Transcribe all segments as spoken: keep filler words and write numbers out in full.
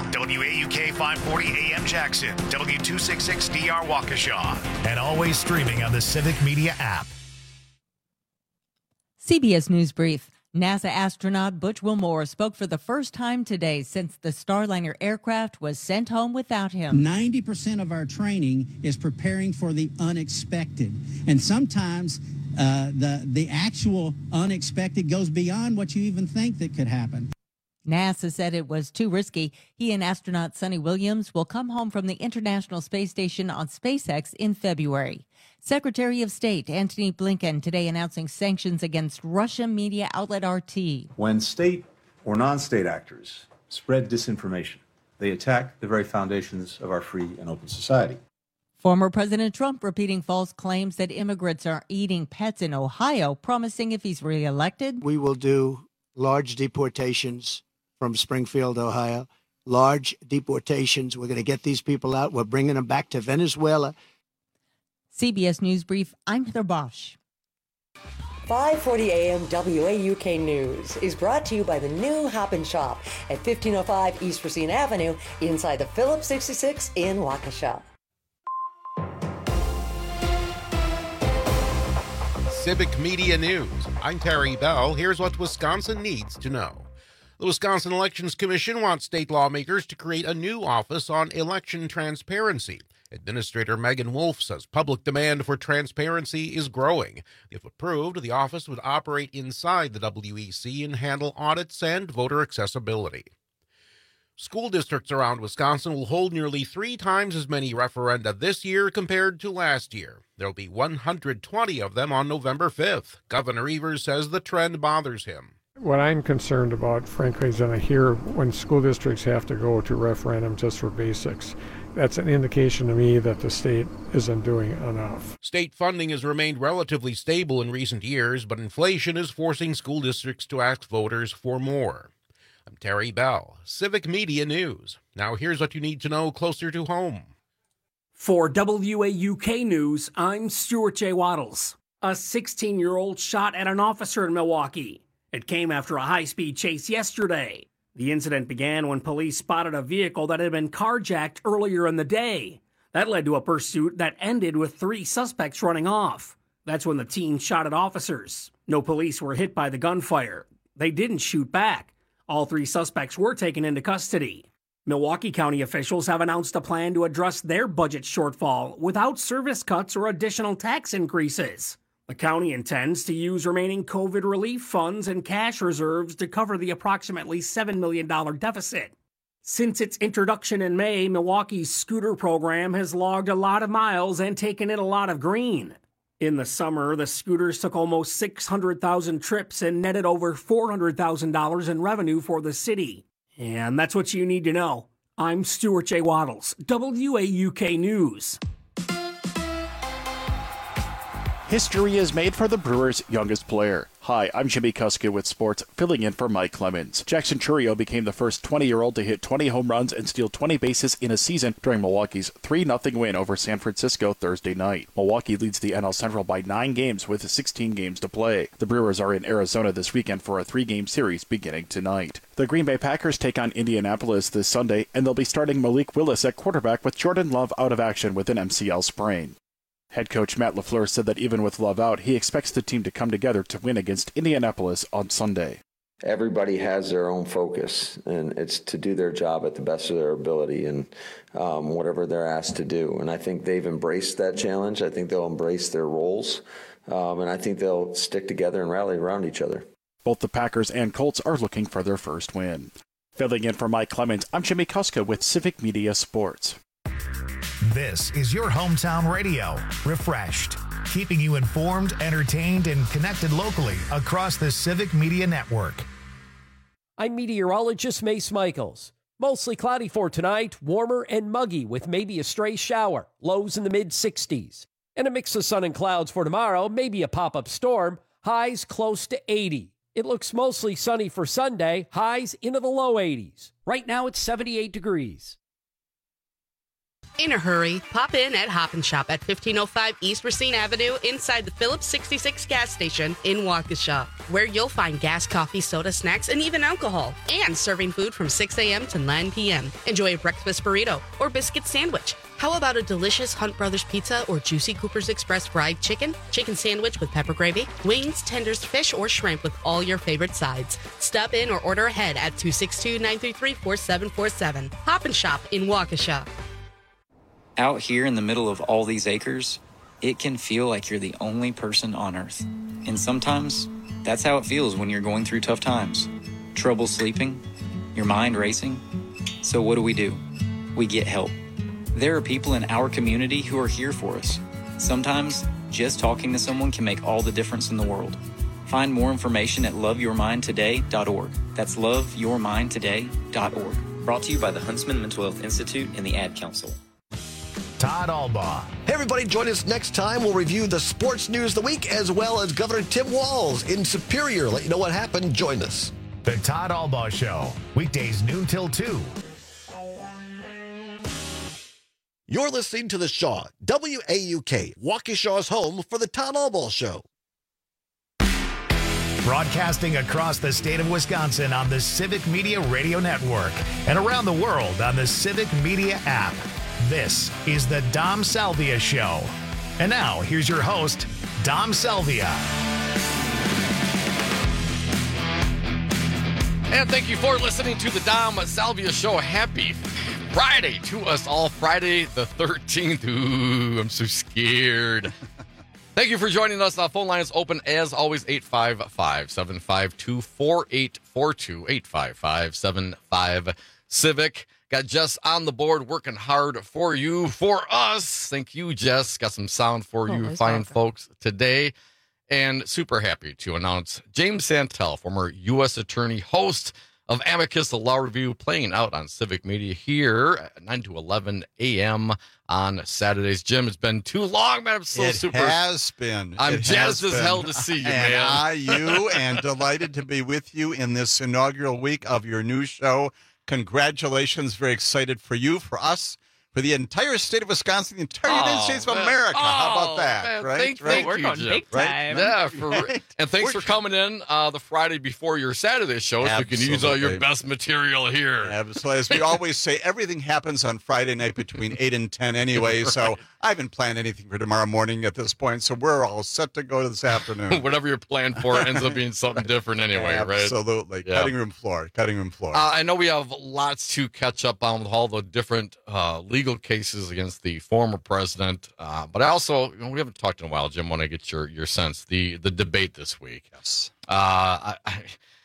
W A U K five forty A M Jackson, W two sixty-six D R Waukesha, and always streaming on the Civic Media app. C B S News Brief. NASA astronaut Butch Wilmore spoke for the first time today since the Starliner aircraft was sent home without him. ninety percent of our training is preparing for the unexpected. And sometimes uh, the, the actual unexpected goes beyond what you even think that could happen. NASA said it was too risky. He and astronaut Sonny Williams will come home from the International Space Station on SpaceX in February. Secretary of State Antony Blinken today announcing sanctions against Russian media outlet R T. When state or non-state actors spread disinformation, they attack the very foundations of our free and open society. Former President Trump repeating false claims that immigrants are eating pets in Ohio, promising if he's reelected, we will do large deportations from Springfield, Ohio. Large deportations. We're going to get these people out. We're bringing them back to Venezuela. C B S News Brief, I'm Heather Bosch. five forty A M W A U K News is brought to you by the new Hop and Shop at fifteen oh five East Racine Avenue inside the Phillips sixty-six in Waukesha. Civic Media News. I'm Terry Bell. Here's what Wisconsin needs to know. The Wisconsin Elections Commission wants state lawmakers to create a new office on election transparency. Administrator Megan Wolf says public demand for transparency is growing. If approved, the office would operate inside the W E C and handle audits and voter accessibility. School districts around Wisconsin will hold nearly three times as many referenda this year compared to last year. There'll be one hundred twenty of them on November fifth. Governor Evers says the trend bothers him. What I'm concerned about, frankly, is that I hear when school districts have to go to referendum just for basics. That's an indication to me that the state isn't doing enough. State funding has remained relatively stable in recent years, but inflation is forcing school districts to ask voters for more. I'm Terry Bell, Civic Media News. Now here's what you need to know closer to home. For W A U K News, I'm Stuart J. Waddles. A sixteen-year-old shot at an officer in Milwaukee. It came after a high-speed chase yesterday. The incident began when police spotted a vehicle that had been carjacked earlier in the day. That led to a pursuit that ended with three suspects running off. That's when the teen shot at officers. No police were hit by the gunfire. They didn't shoot back. All three suspects were taken into custody. Milwaukee County officials have announced a plan to address their budget shortfall without service cuts or additional tax increases. The county intends to use remaining COVID relief funds and cash reserves to cover the approximately seven million dollars deficit. Since its introduction in May, Milwaukee's scooter program has logged a lot of miles and taken in a lot of green. In the summer, the scooters took almost six hundred thousand trips and netted over four hundred thousand dollars in revenue for the city. And that's what you need to know. I'm Stuart J. Waddles, W A U K News. History is made for the Brewers' youngest player. Hi, I'm Jimmy Kuska with sports, filling in for Mike Clemens. Jackson Chourio became the first twenty-year-old to hit twenty home runs and steal twenty bases in a season during Milwaukee's three nothing win over San Francisco Thursday night. Milwaukee leads the N L Central by nine games with sixteen games to play. The Brewers are in Arizona this weekend for a three-game series beginning tonight. The Green Bay Packers take on Indianapolis this Sunday, and they'll be starting Malik Willis at quarterback with Jordan Love out of action with an M C L sprain. Head coach Matt LaFleur said that even with Love out, he expects the team to come together to win against Indianapolis on Sunday. Everybody has their own focus, and it's to do their job at the best of their ability and um, whatever they're asked to do. And I think they've embraced that challenge. I think they'll embrace their roles, um, and I think they'll stick together and rally around each other. Both the Packers and Colts are looking for their first win. Filling in for Mike Clemens, I'm Jimmy Kuska with Civic Media Sports. This is your hometown radio, Refreshed, keeping you informed, entertained, and connected locally across the Civic Media Network. I'm meteorologist Mace Michaels. Mostly cloudy for tonight, warmer and muggy with maybe a stray shower, lows in the mid sixties. And a mix of sun and clouds for tomorrow, maybe a pop-up storm, highs close to eighty. It looks mostly sunny for Sunday, highs into the low eighties. Right now it's seventy-eight degrees. In a hurry, pop in at Hop and Shop at fifteen oh five East Racine Avenue inside the Phillips sixty-six gas station in Waukesha, where you'll find gas, coffee, soda, snacks, and even alcohol, and serving food from six a.m. to nine p.m. Enjoy a breakfast burrito or biscuit sandwich. How about a delicious Hunt Brothers pizza or juicy Cooper's Express fried chicken, chicken sandwich with pepper gravy, wings, tenders, fish, or shrimp with all your favorite sides? Stop in or order ahead at two six two, nine three three, four seven four seven. Hop and Shop in Waukesha. Out here in the middle of all these acres, it can feel like you're the only person on Earth. And sometimes, that's how it feels when you're going through tough times. Trouble sleeping, your mind racing. So what do we do? We get help. There are people in our community who are here for us. Sometimes, just talking to someone can make all the difference in the world. Find more information at love your mind today dot org. That's love your mind today dot org. Brought to you by the Huntsman Mental Health Institute and the Ad Council. Todd Albaugh. Hey, everybody, join us next time. We'll review the sports news of the week as well as Governor Tim Walz in Superior. Let you know what happened. Join us. The Todd Albaugh Show, weekdays noon till two. You're listening to The Shaw, W A U K, Waukesha's home for the Todd Albaugh Show. Broadcasting across the state of Wisconsin on the Civic Media Radio Network and around the world on the Civic Media app. This is the Dom Salvia Show. And now, here's your host, Dom Salvia. And thank you for listening to the Dom Salvia Show. Happy Friday to us all. Friday the thirteenth. Ooh, I'm so scared. Thank you for joining us. Our phone line is open as always, eight five five, seven five two, four eight four two, eight five five, seven five, Civic. Got Jess on the board working hard for you, for us. Thank you, Jess. Got some sound for you, oh, fine welcome. folks, today. And super happy to announce James Santel, former U S attorney, host of Amicus, the Law Review, playing out on Civic Media here at nine to eleven a.m. on Saturdays. Jim, it's been too long, man. I'm so it super. It has been. I'm it jazzed as been. hell to see you, and man. I, you, and delighted to be with you in this inaugural week of your new show. Congratulations. Very excited for you, for us, for the entire state of Wisconsin, the entire oh, United States of America. Oh, How about that? Man, right? Thank, right? thank We're you, going Jim. big time. Right? Yeah, for, right. And thanks We're, for coming in uh, the Friday before your Saturday show. So you can use all your best material here. Absolutely. As we always say, everything happens on Friday night between eight and ten anyway. right. So I haven't planned anything for tomorrow morning at this point. So we're all set to go this afternoon. Whatever you're planned for ends up being something different anyway, Absolutely. right? Absolutely. Yeah. Cutting room floor. Cutting room floor. Uh, I know we have lots to catch up on with all the different uh, legal cases against the former president. Uh, but I also, you know, we haven't talked in a while, Jim, when I get your, your sense, the, the debate this week. Yes. Uh, I, I,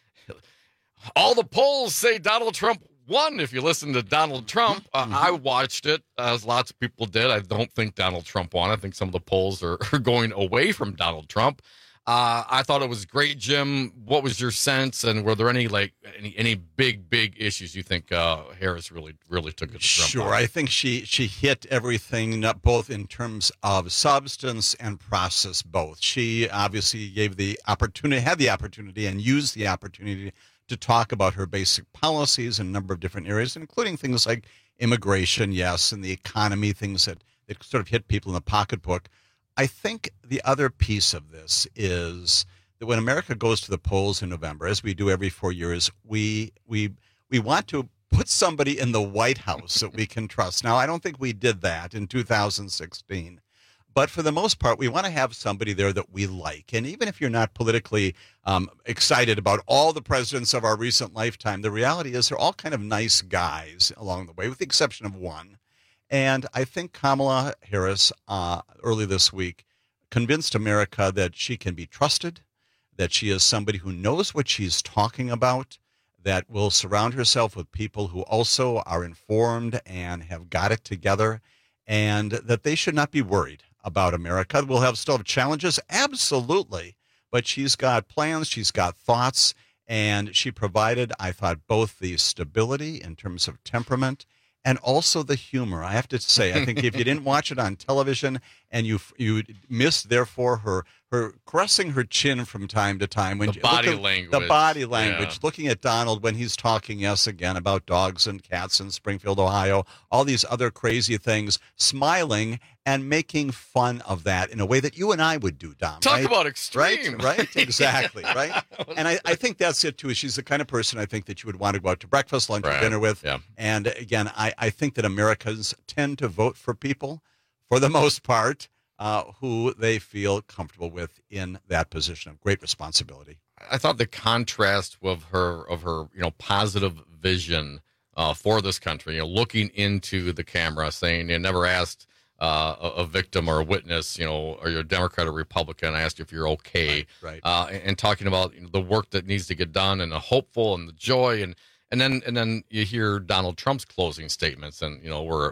all the polls say Donald Trump won. If you listen to Donald Trump, uh, mm-hmm. I watched it, as lots of people did. I don't think Donald Trump won. I think some of the polls are, are going away from Donald Trump. Uh, I thought it was great, Jim. What was your sense, and were there any like any any big big issues you think uh, Harris really really took it to Trump? Sure, on? I think she she hit everything, not both in terms of substance and process. Both. She obviously gave the opportunity, had the opportunity, and used the opportunity to talk about her basic policies in a number of different areas, including things like immigration, yes, and the economy, things that, that sort of hit people in the pocketbook. I think the other piece of this is that when America goes to the polls in November, as we do every four years, we we we want to put somebody in the White House that we can trust. Now, I don't think we did that in two thousand sixteen. But for the most part, we want to have somebody there that we like. And even if you're not politically um, excited about all the presidents of our recent lifetime, the reality is they're all kind of nice guys along the way, with the exception of one. And I think Kamala Harris uh, early this week convinced America that she can be trusted, that she is somebody who knows what she's talking about, that will surround herself with people who also are informed and have got it together, and that they should not be worried about America. We'll have still have challenges, absolutely, but she's got plans, she's got thoughts, and she provided, I thought, both the stability in terms of temperament and also the humor. I have to say, I think if you didn't watch it on television and you you miss therefore her her caressing her chin from time to time when the body at, language, the body language, yeah. looking at Donald when he's talking, yes, again about dogs and cats in Springfield, Ohio, all these other crazy things, smiling and making fun of that in a way that you and I would do, Dom. Talk right? about extreme, right? Right, exactly, right. And I, I think that's it too. She's the kind of person I think that you would want to go out to breakfast, lunch, right. or dinner with. Yeah. And again, I, I think that Americans tend to vote for people, for the most part, uh, who they feel comfortable with in that position of great responsibility. I thought the contrast of her of her you know positive vision uh, for this country, you know, looking into the camera, saying you never asked uh, a, a victim or a witness, you know, are you a Democrat or Republican? I asked you if you're okay, right? right. Uh, and, and talking about you know, the work that needs to get done and the hopeful and the joy, and and then and then you hear Donald Trump's closing statements, and you know we're.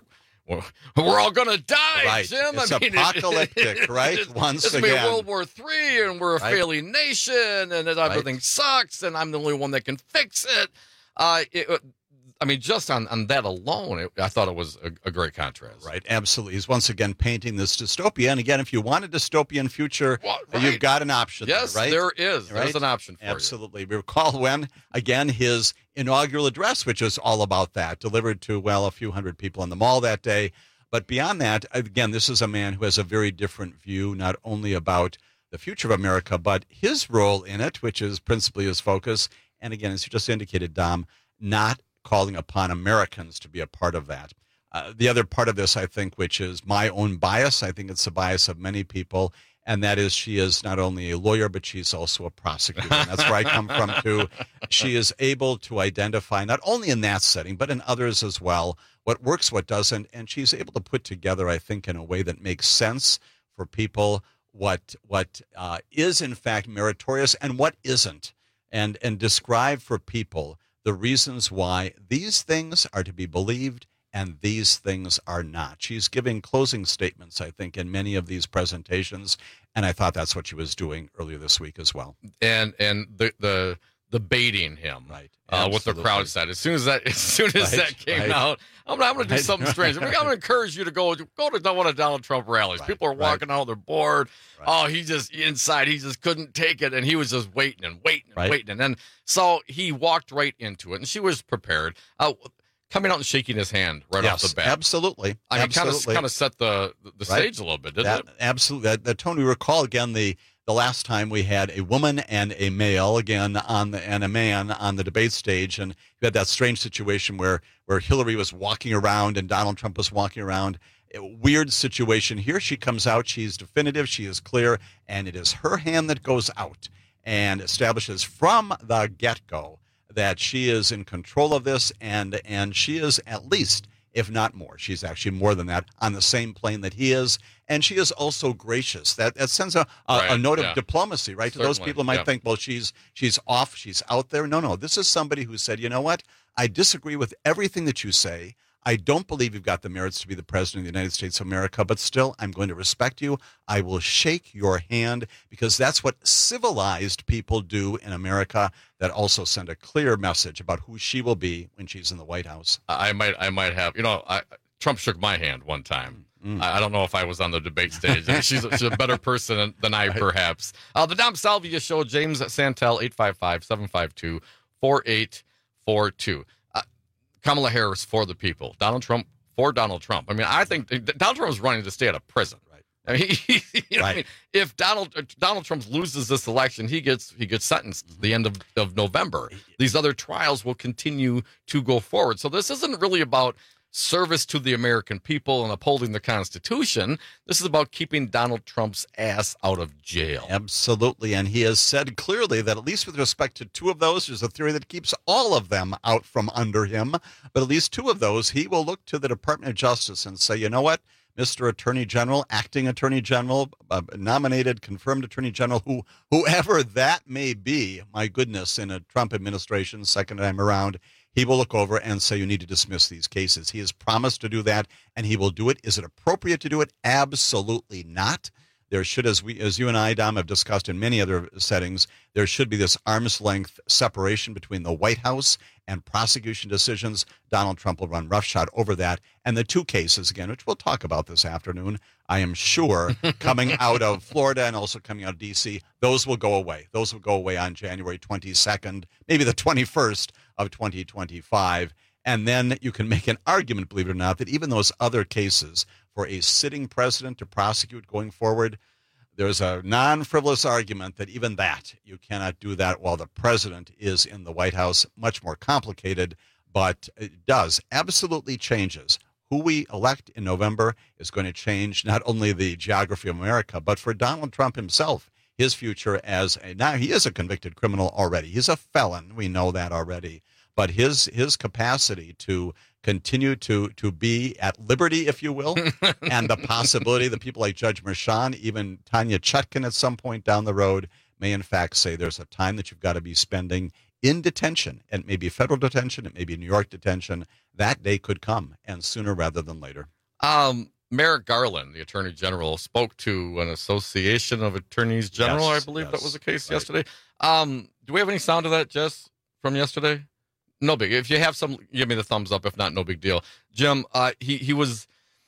We're all gonna die, right. Jim. It's I mean, apocalyptic, it, right? It, Once it's again, gonna be World War Three, and we're a right. failing nation, and everything right. sucks, and I'm the only one that can fix it. Uh, it I mean, just on, on that alone, it, I thought it was a, a great contrast. Right, absolutely. He's once again painting this dystopia. And again, if you want a dystopian future, well, right. you've got an option yes, there, right? there is. Right? There's an option for absolutely. you. We recall when, again, his inaugural address, which was all about that, delivered to, well, a few hundred people in the mall that day. But beyond that, again, this is a man who has a very different view, not only about the future of America, but his role in it, which is principally his focus. And again, as you just indicated, Dom, not calling upon Americans to be a part of that. Uh, the other part of this, I think, which is my own bias, I think it's the bias of many people, and that is she is not only a lawyer, but she's also a prosecutor. And that's where I come from, too. She is able to identify, not only in that setting, but in others as well, what works, what doesn't, and she's able to put together, I think, in a way that makes sense for people what what uh, is, in fact, meritorious and what isn't, and and describe for people the reasons why these things are to be believed and these things are not. She's giving closing statements, I think, in many of these presentations, and I thought that's what she was doing earlier this week as well. And and the the, the baiting him, right? Uh, what the crowd said. As soon as that as soon as right, that came right. out, I'm, I'm going to do right. something strange. I'm going to encourage you to go go to one of Donald Trump rallies. Right. People are walking right. out, they're bored. Right. Oh, he just inside, he just couldn't take it, and he was just waiting and waiting and right. waiting, and then so he walked right into it, and she was prepared. Uh, coming out and shaking his hand right yes, off the bat. Absolutely. I mean, absolutely. kind of kind of set the the right. stage a little bit, didn't that, it? Absolutely. That, that tone we recall again the. The last time we had a woman and a male again on the and a man on the debate stage, and you had that strange situation where where Hillary was walking around and Donald Trump was walking around. A weird situation. Here she comes out. She's definitive. She is clear, and it is her hand that goes out and establishes from the get-go that she is in control of this, and and she is at least, if not more, she's actually more than that, on the same plane that he is. And she is also gracious. That that sends a, a, right, a note yeah. of diplomacy, right? Certainly, to those people who might yeah. think, well, she's she's off, she's out there. No, no. This is somebody who said, you know what? I disagree with everything that you say. I don't believe you've got the merits to be the president of the United States of America, but still, I'm going to respect you. I will shake your hand because that's what civilized people do in America that also send a clear message about who she will be when she's in the White House. I might, I might have, you know, I, Trump shook my hand one time. Mm. I, I don't know if I was on the debate stage. She's, she's a better person than I, perhaps. Uh, the Dom Salvia Show, James Santel, eight five five, seven five two, four eight four two. Uh, Kamala Harris for the people. Donald Trump for Donald Trump. I mean, I think Donald Trump is running to stay out of prison. Right. I mean, he, you know, right. I mean, if Donald Donald Trump loses this election, he gets he gets sentenced mm-hmm. the end of, of November. These other trials will continue to go forward. So this isn't really about service to the American people and upholding the Constitution. This is about keeping Donald Trump's ass out of jail. Absolutely. And he has said clearly that at least with respect to two of those, there's a theory that keeps all of them out from under him. But at least two of those, he will look to the Department of Justice and say, you know what, Mister Attorney General, acting Attorney General, uh, nominated, confirmed Attorney General, who whoever that may be, my goodness, in a Trump administration, second time around, he will look over and say, you need to dismiss these cases. He has promised to do that, and he will do it. Is it appropriate to do it? Absolutely not. There should, as we, as you and I, Dom, have discussed in many other settings, there should be this arm's length separation between the White House and prosecution decisions. Donald Trump will run roughshod over that. And the two cases, again, which we'll talk about this afternoon, I am sure, coming out of Florida and also coming out of D C, those will go away. Those will go away on January twenty-second, maybe the twenty-first of twenty twenty-five. And then you can make an argument, believe it or not, that even those other cases for a sitting president to prosecute going forward, there's a non-frivolous argument that even that, you cannot do that while the president is in the White House. Much more complicated, but it does, absolutely changes. Who we elect in November is going to change not only the geography of America, but for Donald Trump himself, his future as a, now he is a convicted criminal already. He's a felon. We know that already. But his his capacity to continue to to be at liberty, if you will, and the possibility that people like Judge Merchan, even Tanya Chutkan at some point down the road, may in fact say there's a time that you've got to be spending in detention. And it may be federal detention, it may be New York detention. That day could come, and sooner rather than later. Um, Merrick Garland, the Attorney General, spoke to an association of attorneys general, Yes, I believe yes, that was the case right. yesterday. Um, do we have any sound of that, Jess, from yesterday? No big. If you have some, give me the thumbs up. If not, no big deal. Jim, uh, he he was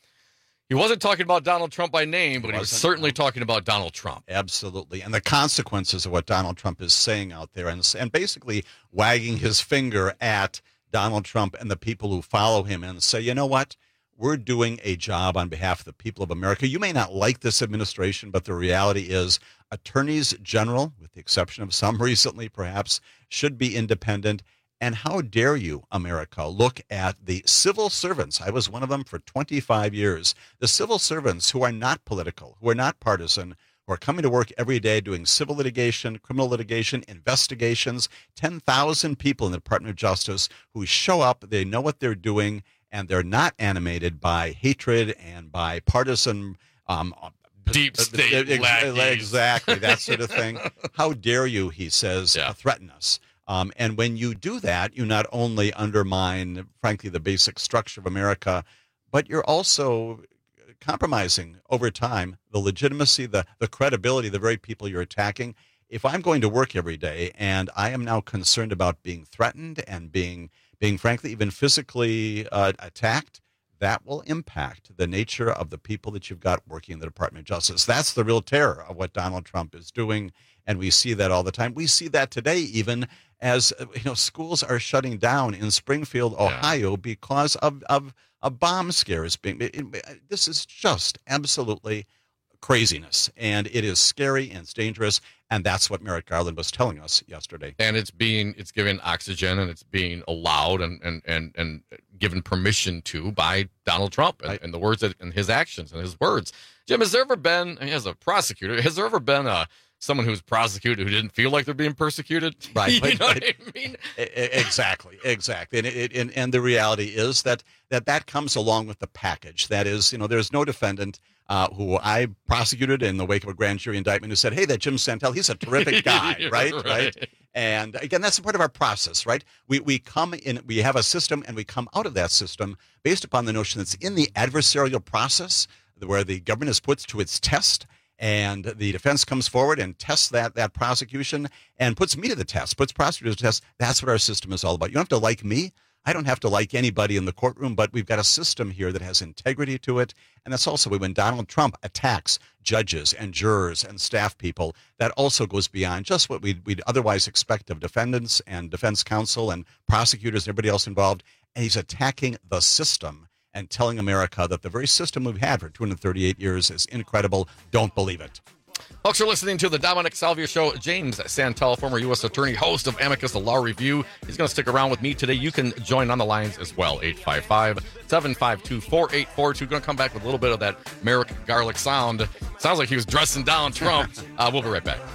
he wasn't talking about Donald Trump by name, but he was certainly talking about Donald Trump. Absolutely, and the consequences of what Donald Trump is saying out there, and and basically wagging his finger at Donald Trump and the people who follow him, and say, you know what? We're doing a job on behalf of the people of America. You may not like this administration, but the reality is attorneys general, with the exception of some recently perhaps, should be independent. And how dare you, America, look at the civil servants. I was one of them for twenty-five years. The civil servants who are not political, who are not partisan, who are coming to work every day doing civil litigation, criminal litigation, investigations, ten thousand people in the Department of Justice who show up, they know what they're doing, and they're not animated by hatred and by partisan um, deep state lackeys. Exactly, that sort of thing. How dare you, he says, yeah. threaten us. Um, and when you do that, you not only undermine, frankly, the basic structure of America, but you're also compromising over time the legitimacy, the, the credibility of the very people you're attacking. If I'm going to work every day and I am now concerned about being threatened and being, being frankly, even physically uh, attacked, that will impact the nature of the people that you've got working in the Department of Justice. That's the real terror of what Donald Trump is doing, and we see that all the time. We see that today even as you know, schools are shutting down in Springfield, Ohio, yeah. because of, of, of bomb scares. Being it, it, this is just absolutely craziness, and it is scary and it's dangerous, and that's what Merrick Garland was telling us yesterday. And it's being it's given oxygen, and it's being allowed and and and, and given permission to by Donald Trump and, right. and the words that, and his actions and his words. Jim, has there ever been, I mean, as a prosecutor, has there ever been a someone who's prosecuted who didn't feel like they're being persecuted? Right. You right, know right. what I mean? Exactly. Exactly. And, it, and, and the reality is that, that that comes along with the package. That is, you know, there's no defendant uh, who I prosecuted in the wake of a grand jury indictment who said, hey, that Jim Santel, he's a terrific guy, right? right? Right. And again, that's a part of our process, right? We we come in, we have a system, and we come out of that system based upon the notion that's in the adversarial process where the government is put to its test, and the defense comes forward and tests that that prosecution and puts me to the test, puts prosecutors to the test. That's what our system is all about. You don't have to like me. I don't have to like anybody in the courtroom, but we've got a system here that has integrity to it. And that's also when Donald Trump attacks judges and jurors and staff people, that also goes beyond just what we'd, we'd otherwise expect of defendants and defense counsel and prosecutors and everybody else involved. And he's attacking the system and telling America that the very system we've had for two hundred thirty-eight years is incredible. Don't believe it. Folks are listening to the Dominic Salvia Show. James Santel, former U S attorney, host of Amicus, the Law Review. He's going to stick around with me today. You can join on the lines as well. eight five five, seven five two, four eight four two. Going to come back with a little bit of that Merrick Garlic sound. Sounds like he was dressing down Trump. Uh, we'll be right back.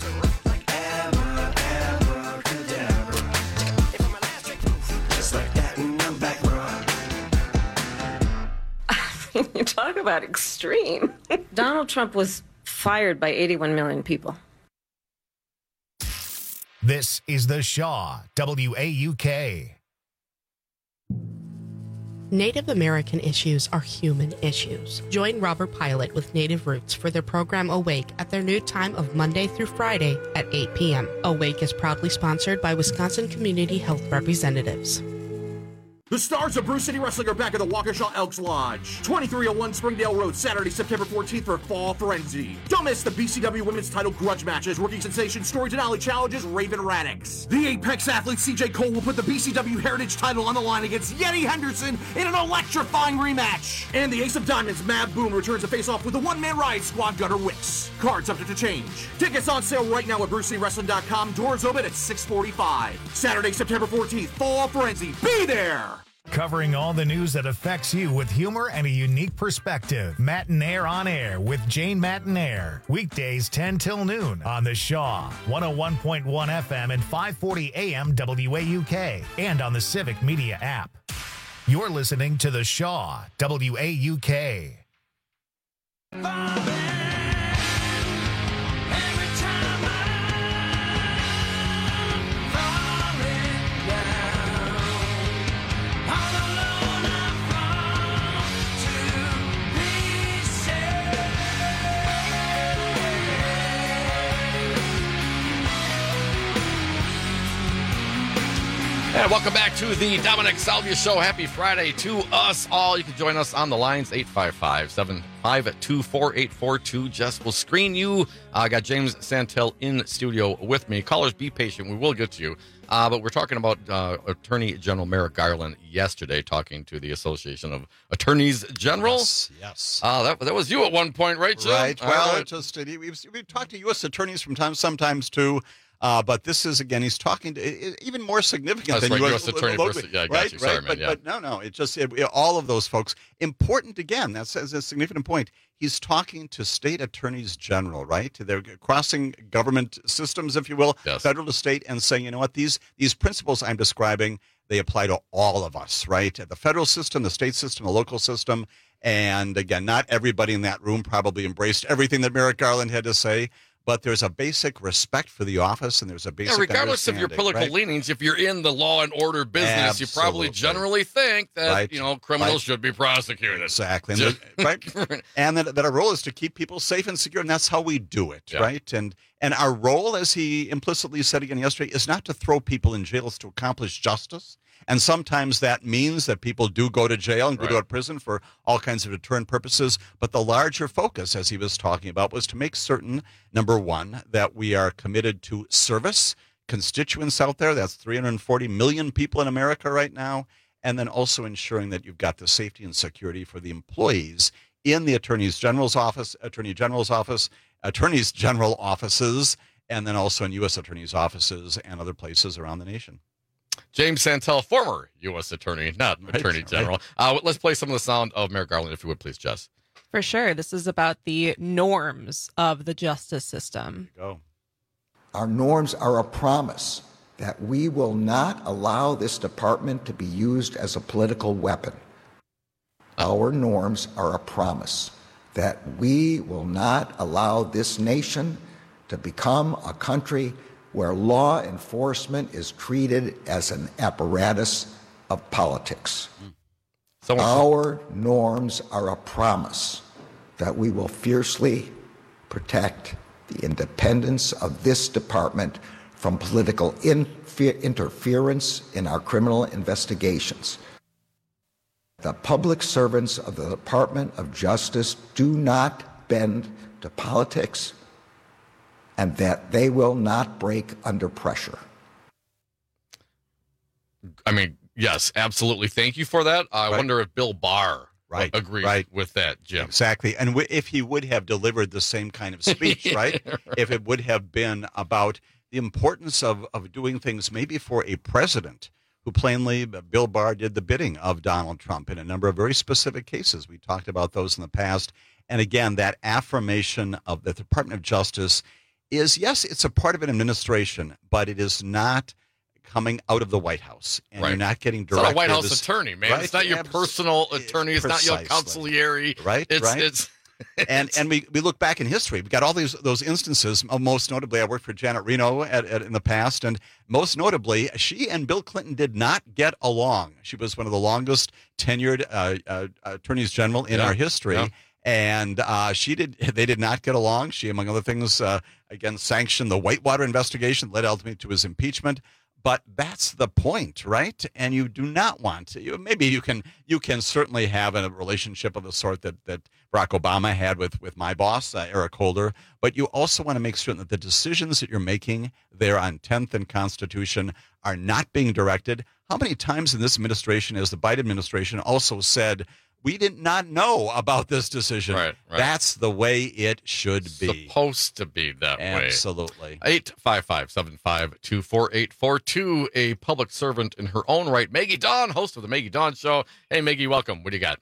You talk about extreme. Donald Trump was fired by eighty-one million people. This is The Shaw, W A U K. Native American issues are human issues. Join Robert Pilot with Native Roots for their program Awake at their new time of Monday through Friday at eight p.m. Awake is proudly sponsored by Wisconsin Community Health Representatives. The stars of Brew City Wrestling are back at the Waukesha Elks Lodge, twenty-three oh one Springdale Road, Saturday, September fourteenth for Fall Frenzy. Don't miss the B C W Women's Title Grudge matches, Rookie Sensation Story Denali challenges Raven Radix. The Apex athlete C J Cole will put the B C W Heritage title on the line against Yeti Henderson in an electrifying rematch. And the Ace of Diamonds, Mav Boone, returns to face off with the one-man Riot Squad Gunner Wicks. Cards subject to change. Tickets on sale right now at Brew City Wrestling dot com. Doors open at six forty-five. Saturday, September fourteenth, Fall Frenzy. Be there! Covering all the news that affects you with humor and a unique perspective. Matinaire on Air with Jane Matinaire. Weekdays ten till noon on the Shaw, one oh one point one F M and five forty A M W A U K, and on the Civic Media app. You're listening to the Shaw, W A U K. And welcome back to the Dominic Salvia Show. Happy Friday to us all. You can join us on the lines, eight five five, seven five two, four eight four two. Jess will screen you. I uh, got James Santel in studio with me. Callers, be patient. We will get to you. Uh, but we're talking about uh, Attorney General Merrick Garland yesterday, talking to the Association of Attorneys General. Yes, yes. Uh, that, that was you at one point, right, Jim? Right. Well, right. It just, it, we've, we've talked to U S attorneys from time, sometimes too. Uh, but this is, again, he's talking to it, even more significant That's than right, U S, U S Attorney locally, versus, yeah, I got right, you. Sorry, right? man, But, yeah. but no, no, it just, it, all of those folks. Important, again, that's, that's a significant point. He's talking to state attorneys general, right? They're crossing government systems, if you will, yes. federal to state, and saying, you know what, these these principles I'm describing, they apply to all of us, right? The federal system, the state system, the local system. And again, not everybody in that room probably embraced everything that Merrick Garland had to say. But there's a basic respect for the office, and there's a basic yeah, regardless of your political right? leanings, if you're in the law and order business, Absolutely. you probably generally think that right. you know criminals right. should be prosecuted. Exactly, and, right? and that, that our role is to keep people safe and secure, and that's how we do it, yeah. right? And and our role, as he implicitly said again yesterday, is not to throw people in jails to accomplish justice. And sometimes that means that people do go to jail and go right. to prison for all kinds of deterrent purposes. But the larger focus, as he was talking about, was to make certain, number one, that we are committed to service, constituents out there. That's three hundred forty million people in America right now. And then also ensuring that you've got the safety and security for the employees in the Attorney's General's office, Attorney General's office, Attorneys General offices, and then also in U S attorneys' offices and other places around the nation. James Santel, former U S attorney, not right, attorney general. Right. Uh, let's play some of the sound of Merrick Garland, if you would, please, Jess. For sure. This is about the norms of the justice system. Go. Our norms are a promise that we will not allow this department to be used as a political weapon. Our norms are a promise that we will not allow this nation to become a country where law enforcement is treated as an apparatus of politics. Mm. Our norms are a promise that we will fiercely protect the independence of this department from political infer- interference in our criminal investigations. The public servants of the Department of Justice do not bend to politics, and that they will not break under pressure. I mean, yes, absolutely. Thank you for that. I right. wonder if Bill Barr right. agreed right. with that, Jim. Exactly. And w- if he would have delivered the same kind of speech, right? right? If it would have been about the importance of, of doing things maybe for a president who plainly, Bill Barr did the bidding of Donald Trump in a number of very specific cases. We talked about those in the past. And again, that affirmation of the Department of Justice is, yes, it's a part of an administration, but it is not coming out of the White House. And right. you're not getting directives. It's not a White House attorney, man. Right? It's not your personal attorney. It's Precisely. not your consigliere. Right, it's, right. It's and and we, we look back in history. We got all these those instances. Most notably, I worked for Janet Reno at, at, in the past, and most notably, she and Bill Clinton did not get along. She was one of the longest tenured uh, uh, attorneys general in Yeah. our history. Yeah. And uh, she did. They did not get along. She, among other things, uh, again sanctioned the Whitewater investigation, led ultimately to his impeachment. But that's the point, right? And you do not want to. You, maybe you can. You can certainly have a relationship of the sort that, that Barack Obama had with with my boss, uh, Eric Holder. But you also want to make certain that the decisions that you're making there on tenth and Constitution are not being directed. How many times in this administration has the Biden administration also said, we did not know about this decision? Right, right. That's the way it should be. Supposed to be that way. Absolutely. eight five five, seven five two, four eight four two, a public servant in her own right. Maggie Dawn, host of the Maggie Dawn Show. Hey, Maggie, welcome. What do you got?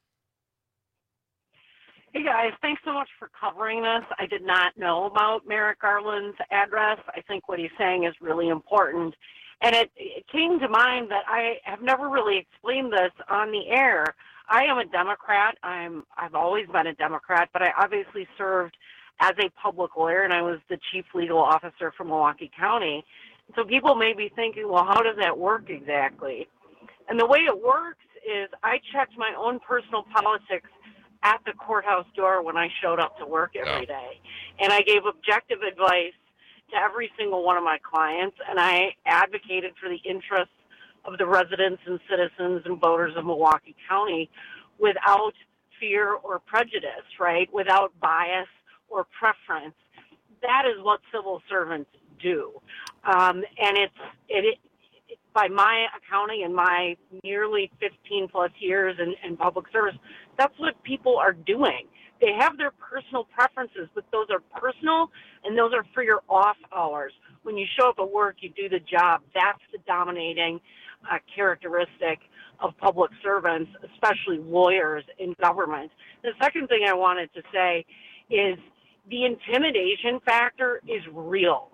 Hey, guys. Thanks so much for covering this. I did not know about Merrick Garland's address. I think what he's saying is really important. And it, it came to mind that I have never really explained this on the air. I am a Democrat. I'm, I've always been a Democrat, but I obviously served as a public lawyer, and I was the chief legal officer for Milwaukee County. So people may be thinking, well, how does that work exactly? And the way it works is I checked my own personal politics at the courthouse door when I showed up to work every day. And I gave objective advice to every single one of my clients, and I advocated for the interests of the residents and citizens and voters of Milwaukee County without fear or prejudice, right? Without bias or preference. That is what civil servants do. Um, and it's, it, it, by my accounting and my nearly fifteen plus years in, in public service, that's what people are doing. They have their personal preferences, but those are personal and those are for your off hours. When you show up at work, you do the job. That's the dominating uh, characteristic of public servants, especially lawyers in government. The second thing I wanted to say is the intimidation factor is real.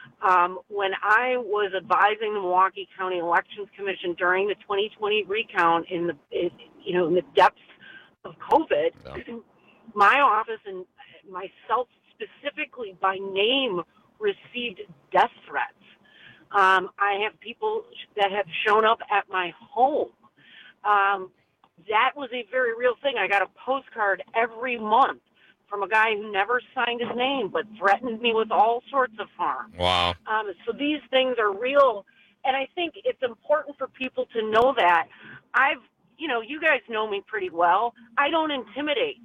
Um, when I was advising the Milwaukee County Elections Commission during the twenty twenty recount in the, in, you know, in the depths of COVID, yeah. my office and myself specifically by name received death threats. Um, I have people that have shown up at my home. Um, that was a very real thing. I got a postcard every month from a guy who never signed his name but threatened me with all sorts of harm. Wow. Um, so these things are real, and I think it's important for people to know that. I've, you know, you guys know me pretty well. I don't intimidate,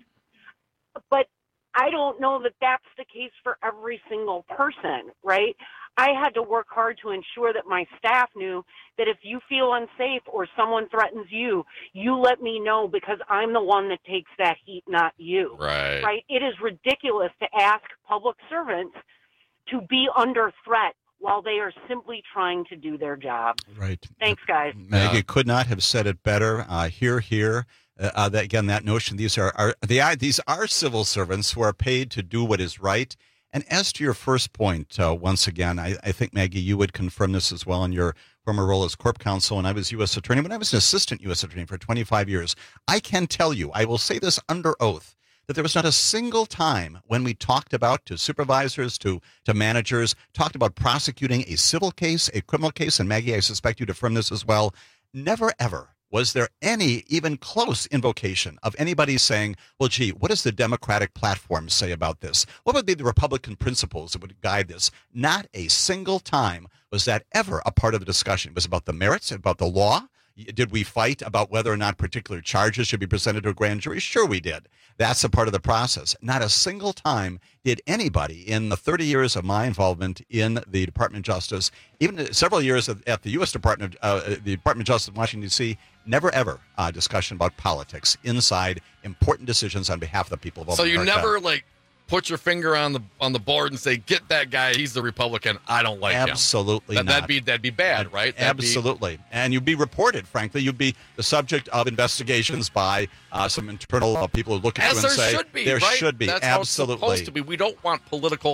but I don't know that that's the case for every single person, right? I had to work hard to ensure that my staff knew that if you feel unsafe or someone threatens you, you let me know because I'm the one that takes that heat, not you. Right. Right? It is ridiculous to ask public servants to be under threat while they are simply trying to do their job. Right. Thanks, guys. Maggie could not have said it better. Uh, here, here. Uh, uh, that, again, that notion, these are, are, they are these are civil servants who are paid to do what is right. And as to your first point, uh, once again, I, I think, Maggie, you would confirm this as well in your former role as Corp Counsel, and I was U S Attorney. When I was an assistant U S Attorney for twenty-five years, I can tell you, I will say this under oath, that there was not a single time when we talked about, to supervisors, to, to managers, talked about prosecuting a civil case, a criminal case, and Maggie, I suspect you'd affirm this as well, never ever was there any even close invocation of anybody saying, well, gee, what does the Democratic platform say about this? What would be the Republican principles that would guide this? Not a single time was that ever a part of the discussion. It was about the merits, about the law. Did we fight about whether or not particular charges should be presented to a grand jury? Sure we did. That's a part of the process. Not a single time did anybody in the thirty years of my involvement in the Department of Justice, even several years at the U S Department of uh, the Department of Justice in Washington, D C, never ever a discussion about politics inside important decisions on behalf of the people of So you America. never, like, put your finger on the on the board and say, get that guy, he's the Republican, I don't like him. Absolutely that, not. That'd be, that'd be bad, right? That'd be- Absolutely. And you'd be reported, frankly. You'd be the subject of investigations by uh, some internal uh, people who look at As you there and say, should be, there right? should be. That's Absolutely. how it's supposed to be. We don't want political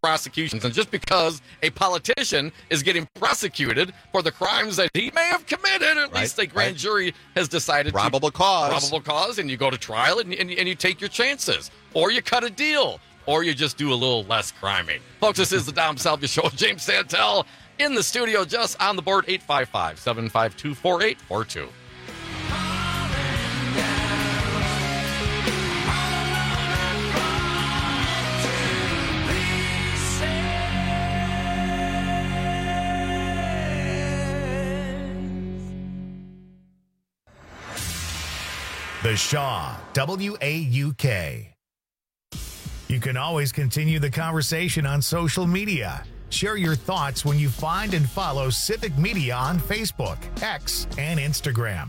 prosecutions. And just because a politician is getting prosecuted for the crimes that he may have committed, at Right, least a grand right. jury has decided Probable to, cause. Probable cause, and you go to trial and, and, and you take your chances. Or you cut a deal. Or you just do a little less criming. Folks, this is the Dom Salvia Show. James Santel in the studio, just on the board, eight five five, seven five two, four eight four two. The Shaw, W A U K. You can always continue the conversation on social media. Share your thoughts when you find and follow Civic Media on Facebook, X, and Instagram.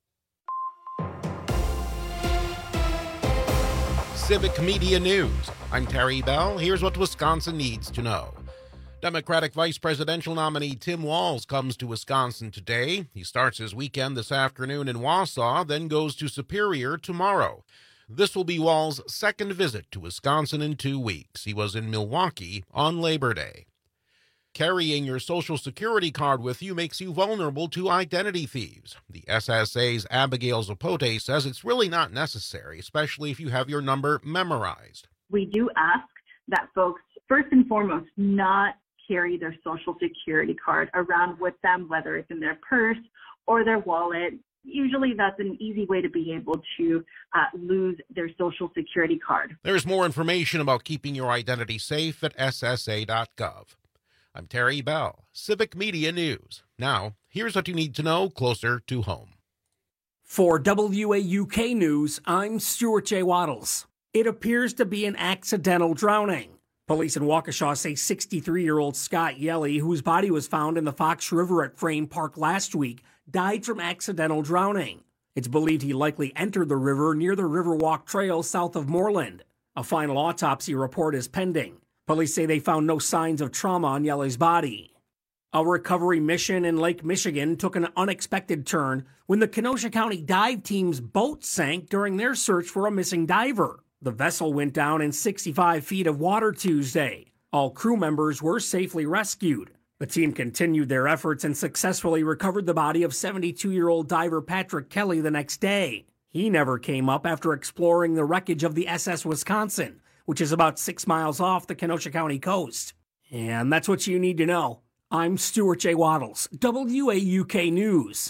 Civic Media News. I'm Terry Bell. Here's what Wisconsin needs to know. Democratic vice presidential nominee Tim Walz comes to Wisconsin today. He starts his weekend this afternoon in Wausau, then goes to Superior tomorrow. This will be Walz's second visit to Wisconsin in two weeks. He was in Milwaukee on Labor Day. Carrying your Social Security card with you makes you vulnerable to identity thieves. The S S A's Abigail Zapote says it's really not necessary, especially if you have your number memorized. We do ask that folks, first and foremost, not carry their Social Security card around with them, whether it's in their purse or their wallet. Usually that's an easy way to be able to uh, lose their Social Security card. There's more information about keeping your identity safe at S S A dot gov. I'm Terry Bell, Civic Media News. Now, here's what you need to know closer to home. For W A U K News, I'm Stuart J. Waddles. It appears to be an accidental drowning. Police in Waukesha say sixty-three-year-old Scott Yelly, whose body was found in the Fox River at Frame Park last week, died from accidental drowning. It's believed he likely entered the river near the Riverwalk Trail south of Moreland. A final autopsy report is pending. Police say they found no signs of trauma on Yelly's body. A recovery mission in Lake Michigan took an unexpected turn when the Kenosha County dive team's boat sank during their search for a missing diver. The vessel went down in sixty-five feet of water Tuesday. All crew members were safely rescued. The team continued their efforts and successfully recovered the body of seventy-two-year-old diver Patrick Kelly the next day. He never came up after exploring the wreckage of the S S Wisconsin, which is about six miles off the Kenosha County coast. And that's what you need to know. I'm Stuart J. Waddles, W A U K News.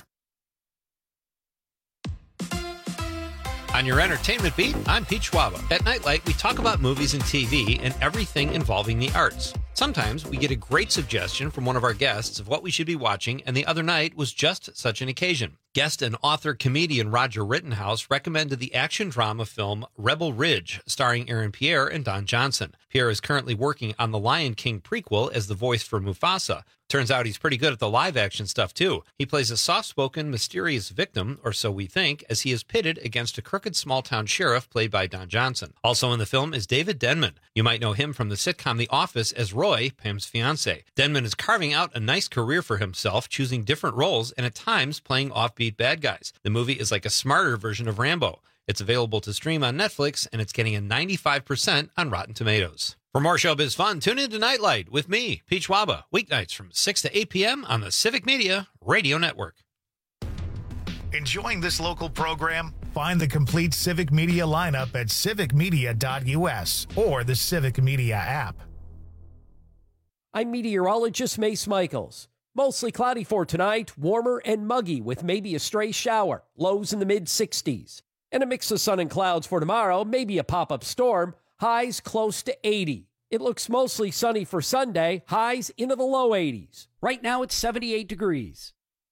On your entertainment beat, I'm Pete Schwaba. At Nightlight, we talk about movies and T V and everything involving the arts. Sometimes we get a great suggestion from one of our guests of what we should be watching, and the other night was just such an occasion. Guest and author-comedian Roger Rittenhouse recommended the action drama film Rebel Ridge, starring Aaron Pierre and Don Johnson. Pierre is currently working on the Lion King prequel as the voice for Mufasa. Turns out he's pretty good at the live-action stuff, too. He plays a soft-spoken, mysterious victim, or so we think, as he is pitted against a crooked small-town sheriff played by Don Johnson. Also in the film is David Denman. You might know him from the sitcom The Office as Roy, Pam's fiancé. Denman is carving out a nice career for himself, choosing different roles and at times playing offbeat bad guys. The movie is like a smarter version of Rambo. It's available to stream on Netflix, and it's getting a ninety-five percent on Rotten Tomatoes. For more showbiz fun, tune in to Nightlight with me, Pete Schwaba, weeknights from six to eight p.m. on the Civic Media Radio Network. Enjoying this local program? Find the complete Civic Media lineup at civic media dot u s or the Civic Media app. I'm meteorologist Mace Michaels. Mostly cloudy for tonight, warmer and muggy with maybe a stray shower, lows in the mid sixties. And a mix of sun and clouds for tomorrow, maybe a pop-up storm, highs close to eighty. It looks mostly sunny for Sunday, highs into the low eighties. Right now it's seventy-eight degrees.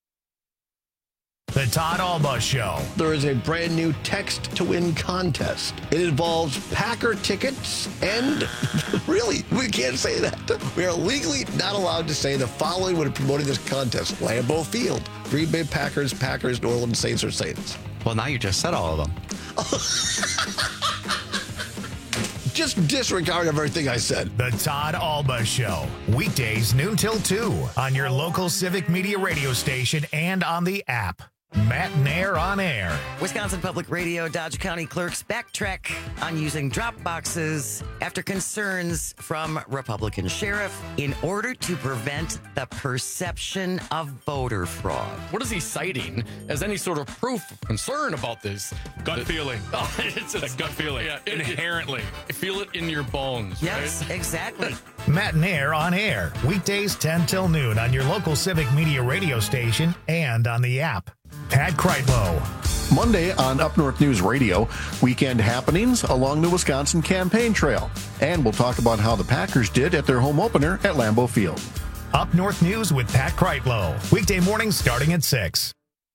The Todd Alba Show. There is a brand new text to win contest. It involves Packer tickets and really, we can't say that. We are legally not allowed to say the following when promoting this contest. Lambeau Field, Green Bay Packers, Packers, New Orleans Saints, or Saints. Well, now you just said all of them. Just disregard everything I said. The Todd Alba Show. Weekdays noon till two on your local Civic Media radio station and on the app. Matt Nair on air. Wisconsin Public Radio Dodge County clerks backtrack on using drop boxes after concerns from Republican sheriff in order to prevent the perception of voter fraud. What is he citing as any sort of proof of concern about this? Gut The- feeling. Oh, it's, it's a gut feeling. Yeah, it- Inherently. it- feel it in your bones. Yes, right? exactly. Matt Nair on air. Weekdays ten till noon on your local Civic Media radio station and on the app. Pat Kreitlow. Monday on Up North News Radio, weekend happenings along the Wisconsin campaign trail. And we'll talk about how the Packers did at their home opener at Lambeau Field. Up North News with Pat Kreitlow. Weekday mornings starting at six.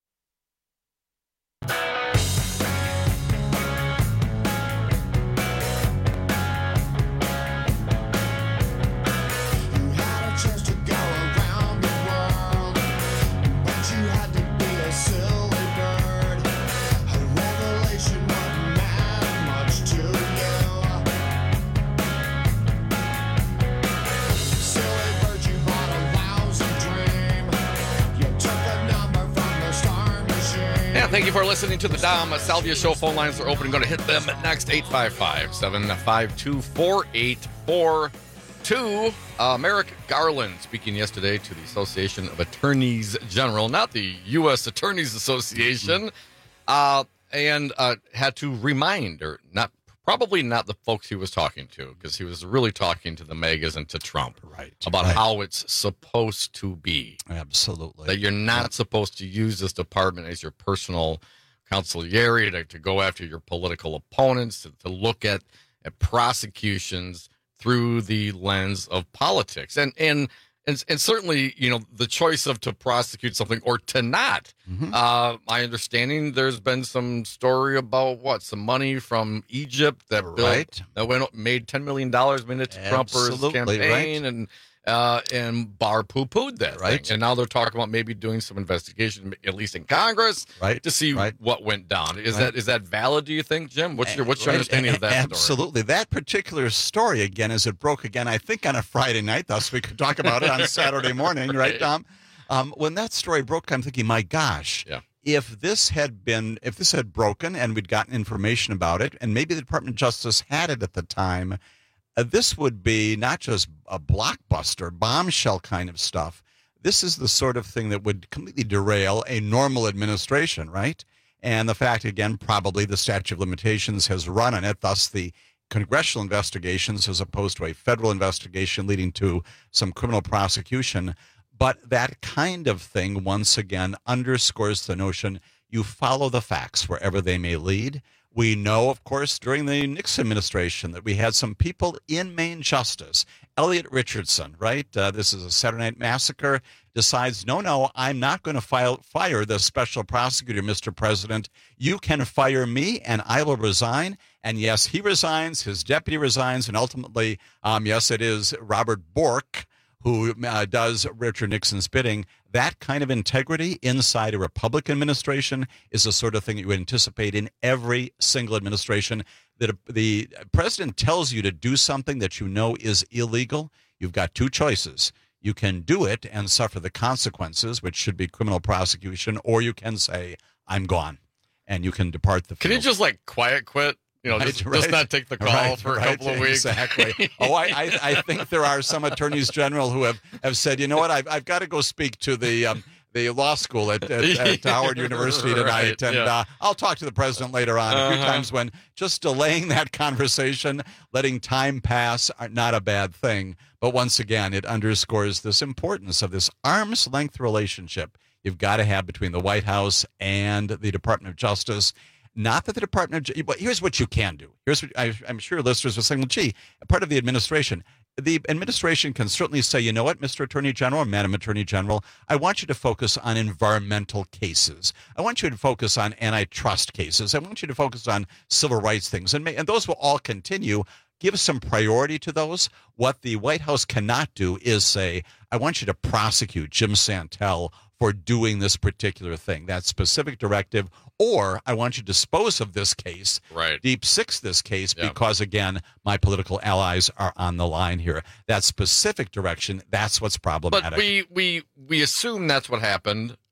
Yeah, thank you for listening to the Dom Salvia Show. Phone lines are open. I'm going to hit them next. Eight five five, seven five two, four eight four two. Uh, Merrick Garland speaking yesterday to the Association of Attorneys General, not the U S Attorneys Association, uh, and uh, had to remind, or not, probably not the folks he was talking to, because he was really talking to the megas and to Trump, right, about right. how it's supposed to be. Absolutely. That you're not yeah. supposed to use this department as your personal consigliere to, to go after your political opponents, to, to look at, at prosecutions through the lens of politics. And, and and and certainly, you know, the choice of to prosecute something or to not. Mm-hmm. Uh, my understanding, there's been some story about what some money from Egypt that right. built, that went made ten million dollars made it to Trump or his campaign, right. and uh, and Barr poo-pooed that right. thing. And now they're talking about maybe doing some investigation, at least in Congress, right. to see right. what went down. Is right. that is that valid? Do you think, Jim? What's your what's your right. understanding of that? Absolutely, story? that particular story again, as it broke again, I think on a Friday night. Thus, we could talk about it on Saturday morning, right, Tom? Um, when that story broke, I'm thinking, my gosh, yeah. if this had been, if this had broken, and we'd gotten information about it, and maybe the Department of Justice had it at the time. Uh, this would be not just a blockbuster, bombshell kind of stuff. This is the sort of thing that would completely derail a normal administration, right? And the fact, again, probably the statute of limitations has run on it, thus the congressional investigations as opposed to a federal investigation leading to some criminal prosecution. But that kind of thing, once again, underscores the notion you follow the facts wherever they may lead. We know, of course, during the Nixon administration that we had some people in Maine justice. Elliot Richardson, right? Uh, this is a Saturday Night Massacre, decides, no, no, I'm not going to file, fire the special prosecutor, Mister President. You can fire me and I will resign. And yes, he resigns, his deputy resigns, and ultimately, um, yes, it is Robert Bork who uh, does Richard Nixon's bidding. That kind of integrity inside a Republican administration is the sort of thing you would anticipate in every single administration. That the president tells you to do something that you know is illegal. You've got two choices. You can do it and suffer the consequences, which should be criminal prosecution, or you can say, I'm gone, and you can depart the field. Can you just, like, quiet quit? You know, Right, just, right. just not take the call Right, for a right, couple of weeks. Exactly. Oh, I, I, I think there are some attorneys general who have, have said, you know what, I've, I've got to go speak to the um, the law school at, at, at Howard University tonight, Right, and yeah. uh, I'll talk to the president later on. A few Uh-huh. times when just delaying that conversation, letting time pass, are not a bad thing. But once again, it underscores this importance of this arm's length relationship you've got to have between the White House and the Department of Justice. Not that the Department of, but here's what you can do. Here's what I, I'm sure listeners are saying, well, gee, part of the administration, the administration can certainly say, you know what, Mister Attorney General, Madam Attorney General, I want you to focus on environmental cases. I want you to focus on antitrust cases. I want you to focus on civil rights things. And, may, and those will all continue. Give some priority to those. What the White House cannot do is say, I want you to prosecute Jim Santel for doing this particular thing, that specific directive, or I want you to dispose of this case, right. deep six this case, Yeah. because, again, my political allies are on the line here. That specific direction, that's what's problematic. But we, we, we assume that's what happened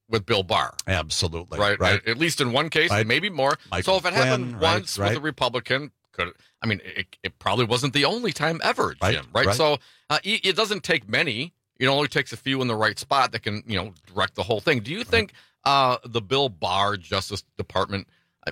with Bill Barr. Absolutely. Right. Right. At, at least in one case, Right. maybe more. Michael so if it Flynn, happened right, once right. with a Republican, could I mean, it, it probably wasn't the only time ever, Jim. Right, Right. right. So uh, it, it doesn't take many. It only takes a few in the right spot that can, you know, direct the whole thing. Do you think uh, the Bill Barr Justice Department, I,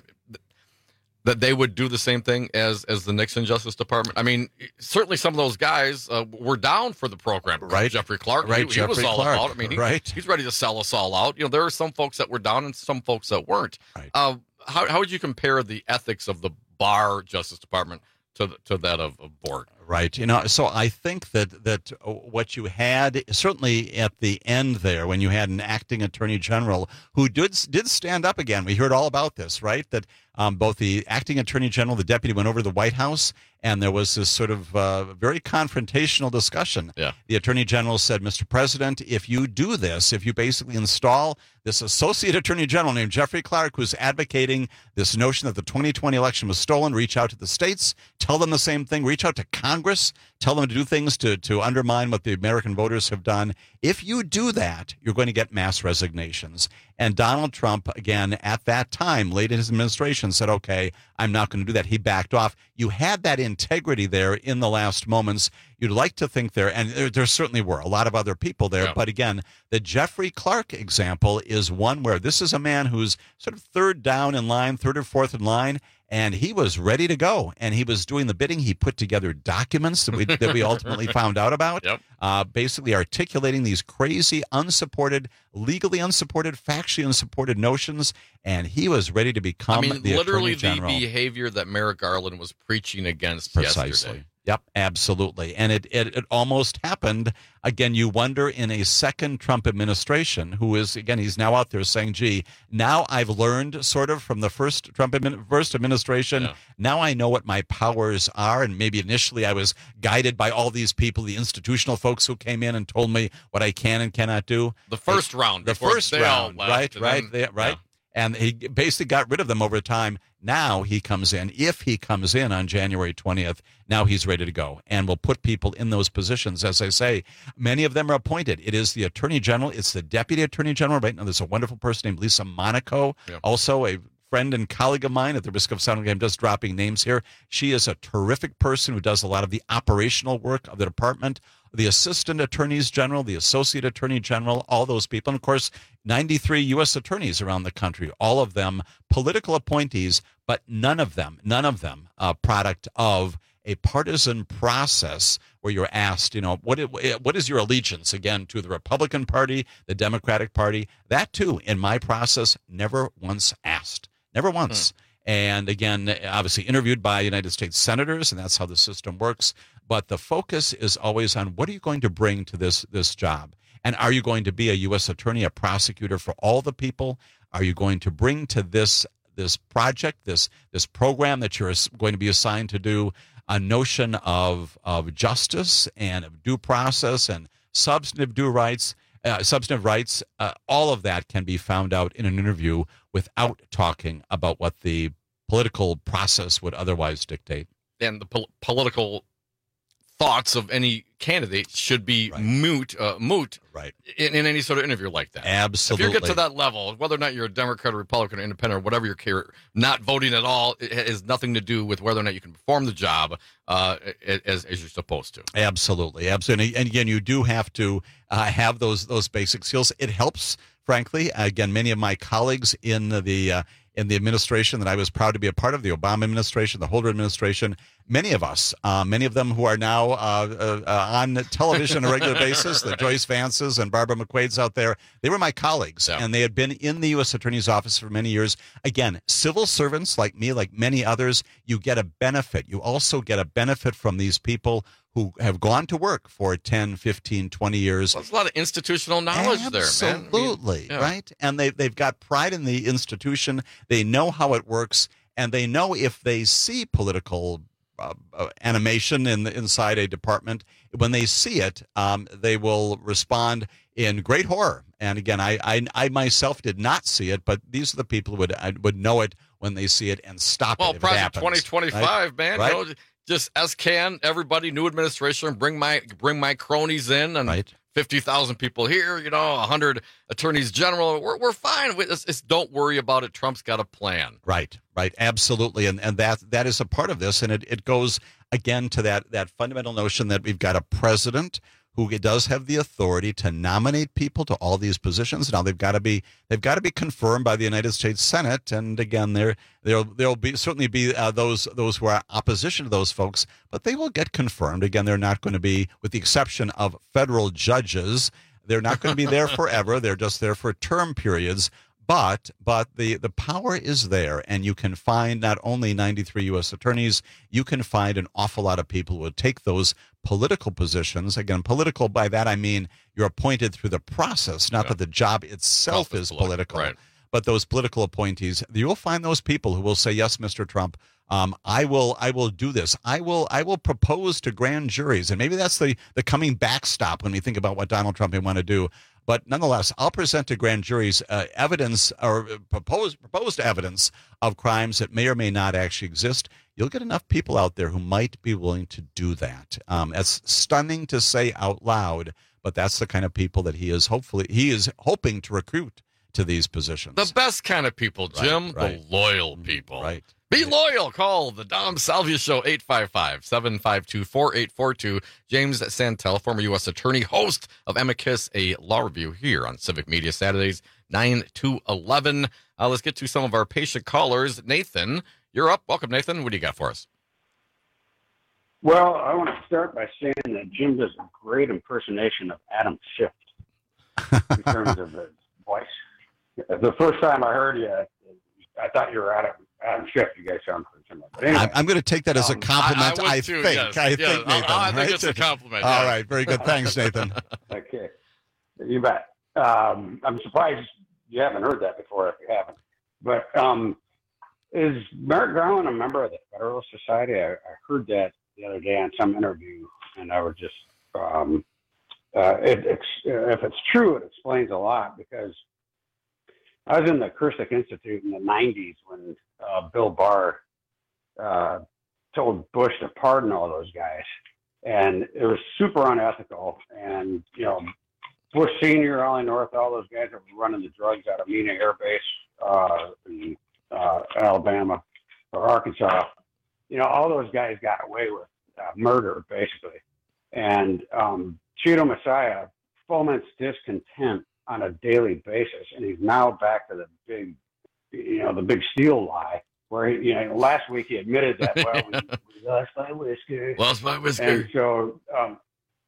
that they would do the same thing as as the Nixon Justice Department? I mean, certainly some of those guys uh, were down for the program. Right. Jeffrey Clark, Right, he, he was Jeffrey all Clark. about. I mean, he, Right. he's ready to sell us all out. You know, there are some folks that were down and some folks that weren't. Right. Uh, how how would you compare the ethics of the Barr Justice Department to the, to that of, of Borg? Right. You know, so I think that that what you had certainly at the end there, when you had an acting attorney general who did did stand up again. We heard all about this, right? That um, both the acting attorney general, the deputy, went over to the White House, and there was this sort of uh, very confrontational discussion. Yeah. The attorney general said, "Mister President, if you do this, if you basically install this associate attorney general named Jeffrey Clark, who's advocating this notion that the twenty twenty election was stolen, reach out to the states, tell them the same thing, reach out to Congress, tell them to do things to, to undermine what the American voters have done. If you do that, you're going to get mass resignations." And Donald Trump, again, at that time, late in his administration, said, okay, I'm not going to do that. He backed off. You had that integrity there in the last moments. You'd like to think there, and there, there certainly were a lot of other people there. Yeah. But again, the Jeffrey Clark example is one where this is a man who's sort of third down in line, third or fourth in line, and he was ready to go, and he was doing the bidding. He put together documents that we that we ultimately found out about, Yep. uh, basically articulating these crazy, unsupported, legally unsupported, factually unsupported notions, and he was ready to become I mean, the literally Attorney the General. behavior that Merrick Garland was preaching against Precisely. yesterday. Yep, absolutely. And it, it, it almost happened. Again, you wonder in a second Trump administration, who is, again, he's now out there saying, gee, now I've learned sort of from the first Trump admin, first administration. Yeah. Now I know what my powers are. And maybe initially I was guided by all these people, the institutional folks who came in and told me what I can and cannot do. The first round. The before first they all round, left, right, and right, then- they- right. yeah. And he basically got rid of them over time. Now he comes in. If he comes in on January twentieth, now he's ready to go and will put people in those positions. As I say, many of them are appointed. It is the Attorney General. It's the Deputy Attorney General. Right now, there's a wonderful person named Lisa Monaco, Yeah. also a friend and colleague of mine. At the risk of sounding, I'm just dropping names here. She is a terrific person who does a lot of the operational work of the department. The Assistant Attorneys General, the Associate Attorney General, all those people. And, of course, ninety-three U S attorneys around the country, all of them political appointees, but none of them, none of them a product of a partisan process where you're asked, you know, what what is your allegiance, again, to the Republican Party, the Democratic Party? That, too, in my process, never once asked. Never once. Hmm. And again, obviously interviewed by United States senators, and that's how the system works. But the focus is always on what are you going to bring to this this job? And are you going to be a U S attorney, a prosecutor for all the people? Are you going to bring to this this project, this this program that you're going to be assigned to do, a notion of of justice and of due process and substantive due rights? Uh, substantive rights, uh, all of that can be found out in an interview without talking about what the political process would otherwise dictate. And the pol- political thoughts of any candidate should be Right. moot, uh, moot Right. in, in any sort of interview like that. Absolutely. If you get to that level, whether or not you're a Democrat or Republican or independent or whatever your career, not voting at all, it has nothing to do with whether or not you can perform the job uh, as, as you're supposed to. Absolutely, absolutely. And again, you do have to uh, have those those basic skills. It helps, frankly. Again, many of my colleagues in the uh, in the administration that I was proud to be a part of, the Obama administration, the Holder administration, many of us, uh, many of them who are now uh, uh, on television on a regular basis, the Joyce Vances and Barbara McQuaid's out there, they were my colleagues, Yeah. and they had been in the U S Attorney's Office for many years. Again, civil servants like me, like many others, you get a benefit. You also get a benefit from these people who have gone to work for ten, fifteen, twenty years. Well, there's a lot of institutional knowledge there, man. Absolutely, Yeah. right? And they, they've got pride in the institution. They know how it works, and they know if they see political uh, uh, animation in the, inside a department, when they see it, um, they will respond in great horror. And again, I, I I myself did not see it, but these are the people who would I would know it when they see it and stop Well, it if it Project happens, twenty twenty-five, right? man. Right? You know, just as can everybody, new administration, bring my bring my cronies in and Right. fifty thousand people here, you know, one hundred attorneys general. We're, we're fine. It's, it's, don't worry about it. Trump's got a plan. Right, right. Absolutely. And and that that is a part of this. And it, it goes, again, to that, that fundamental notion that we've got a president who does have the authority to nominate people to all these positions. Now they've got to be they've got to be confirmed by the United States Senate, and again, there there there'll be certainly be uh, those those who are opposition to those folks, but they will get confirmed. Again, they're not going to be, with the exception of federal judges, they're not going to be there forever. They're just there for term periods. But but the, the power is there, and you can find not only ninety-three U S attorneys, you can find an awful lot of people who would take those political positions. Again, political, by that I mean you're appointed through the process, not yeah. that the job itself is political, political right. but those political appointees. You'll find those people who will say, yes, Mister Trump, um, I will I will do this. I will I will propose to grand juries, and maybe that's the, the coming backstop when we think about what Donald Trump may want to do. But nonetheless, I'll present to grand juries uh, evidence or proposed proposed evidence of crimes that may or may not actually exist. You'll get enough people out there who might be willing to do that. Um, it's stunning to say out loud, but that's the kind of people that he is hopefully he is hoping to recruit to these positions. The best kind of people, Jim. Right, right. The loyal people. Right. Be loyal. Call the Dom Salvia Show, eight five five, seven five two, four eight four two. James Santel, former U S attorney, host of Amicus, a law review here on Civic Media Saturdays, nine to eleven. Uh, let's get to some of our patient callers. Nathan, you're up. Welcome, Nathan. What do you got for us? Well, I want to start by saying that Jim does a great impersonation of Adam Schiff in terms of his voice. The first time I heard you, I thought you were Adam. Adam Schiff, you guys sound pretty similar. But anyway, I'm, I'm going to take that as a um, compliment. I, I, I too, think. Yes. I yes. think, Nathan. I, I think right? it's a compliment. All yes. right. Very good. Thanks, Nathan. Okay. You bet. Um, I'm surprised you haven't heard that before if you haven't. But um, is Merrick Garland a member of the Federalist Society? I, I heard that the other day on some interview, and I was just, um, uh, it, it's, if it's true, it explains a lot, because I was in the Kursick Institute in the nineties when uh, Bill Barr uh, told Bush to pardon all those guys. And it was super unethical. And, you know, Bush Senior, Ollie North, all those guys that were running the drugs out of Mena Air Base uh, in uh, Alabama or Arkansas, you know, all those guys got away with uh, murder, basically. And um, Cheeto Messiah foments discontent on a daily basis, and he's now back to the big, you know, the big steel lie, where he, you know, last week he admitted that, well, we, we lost my whiskey. Lost my whiskey. And so, um,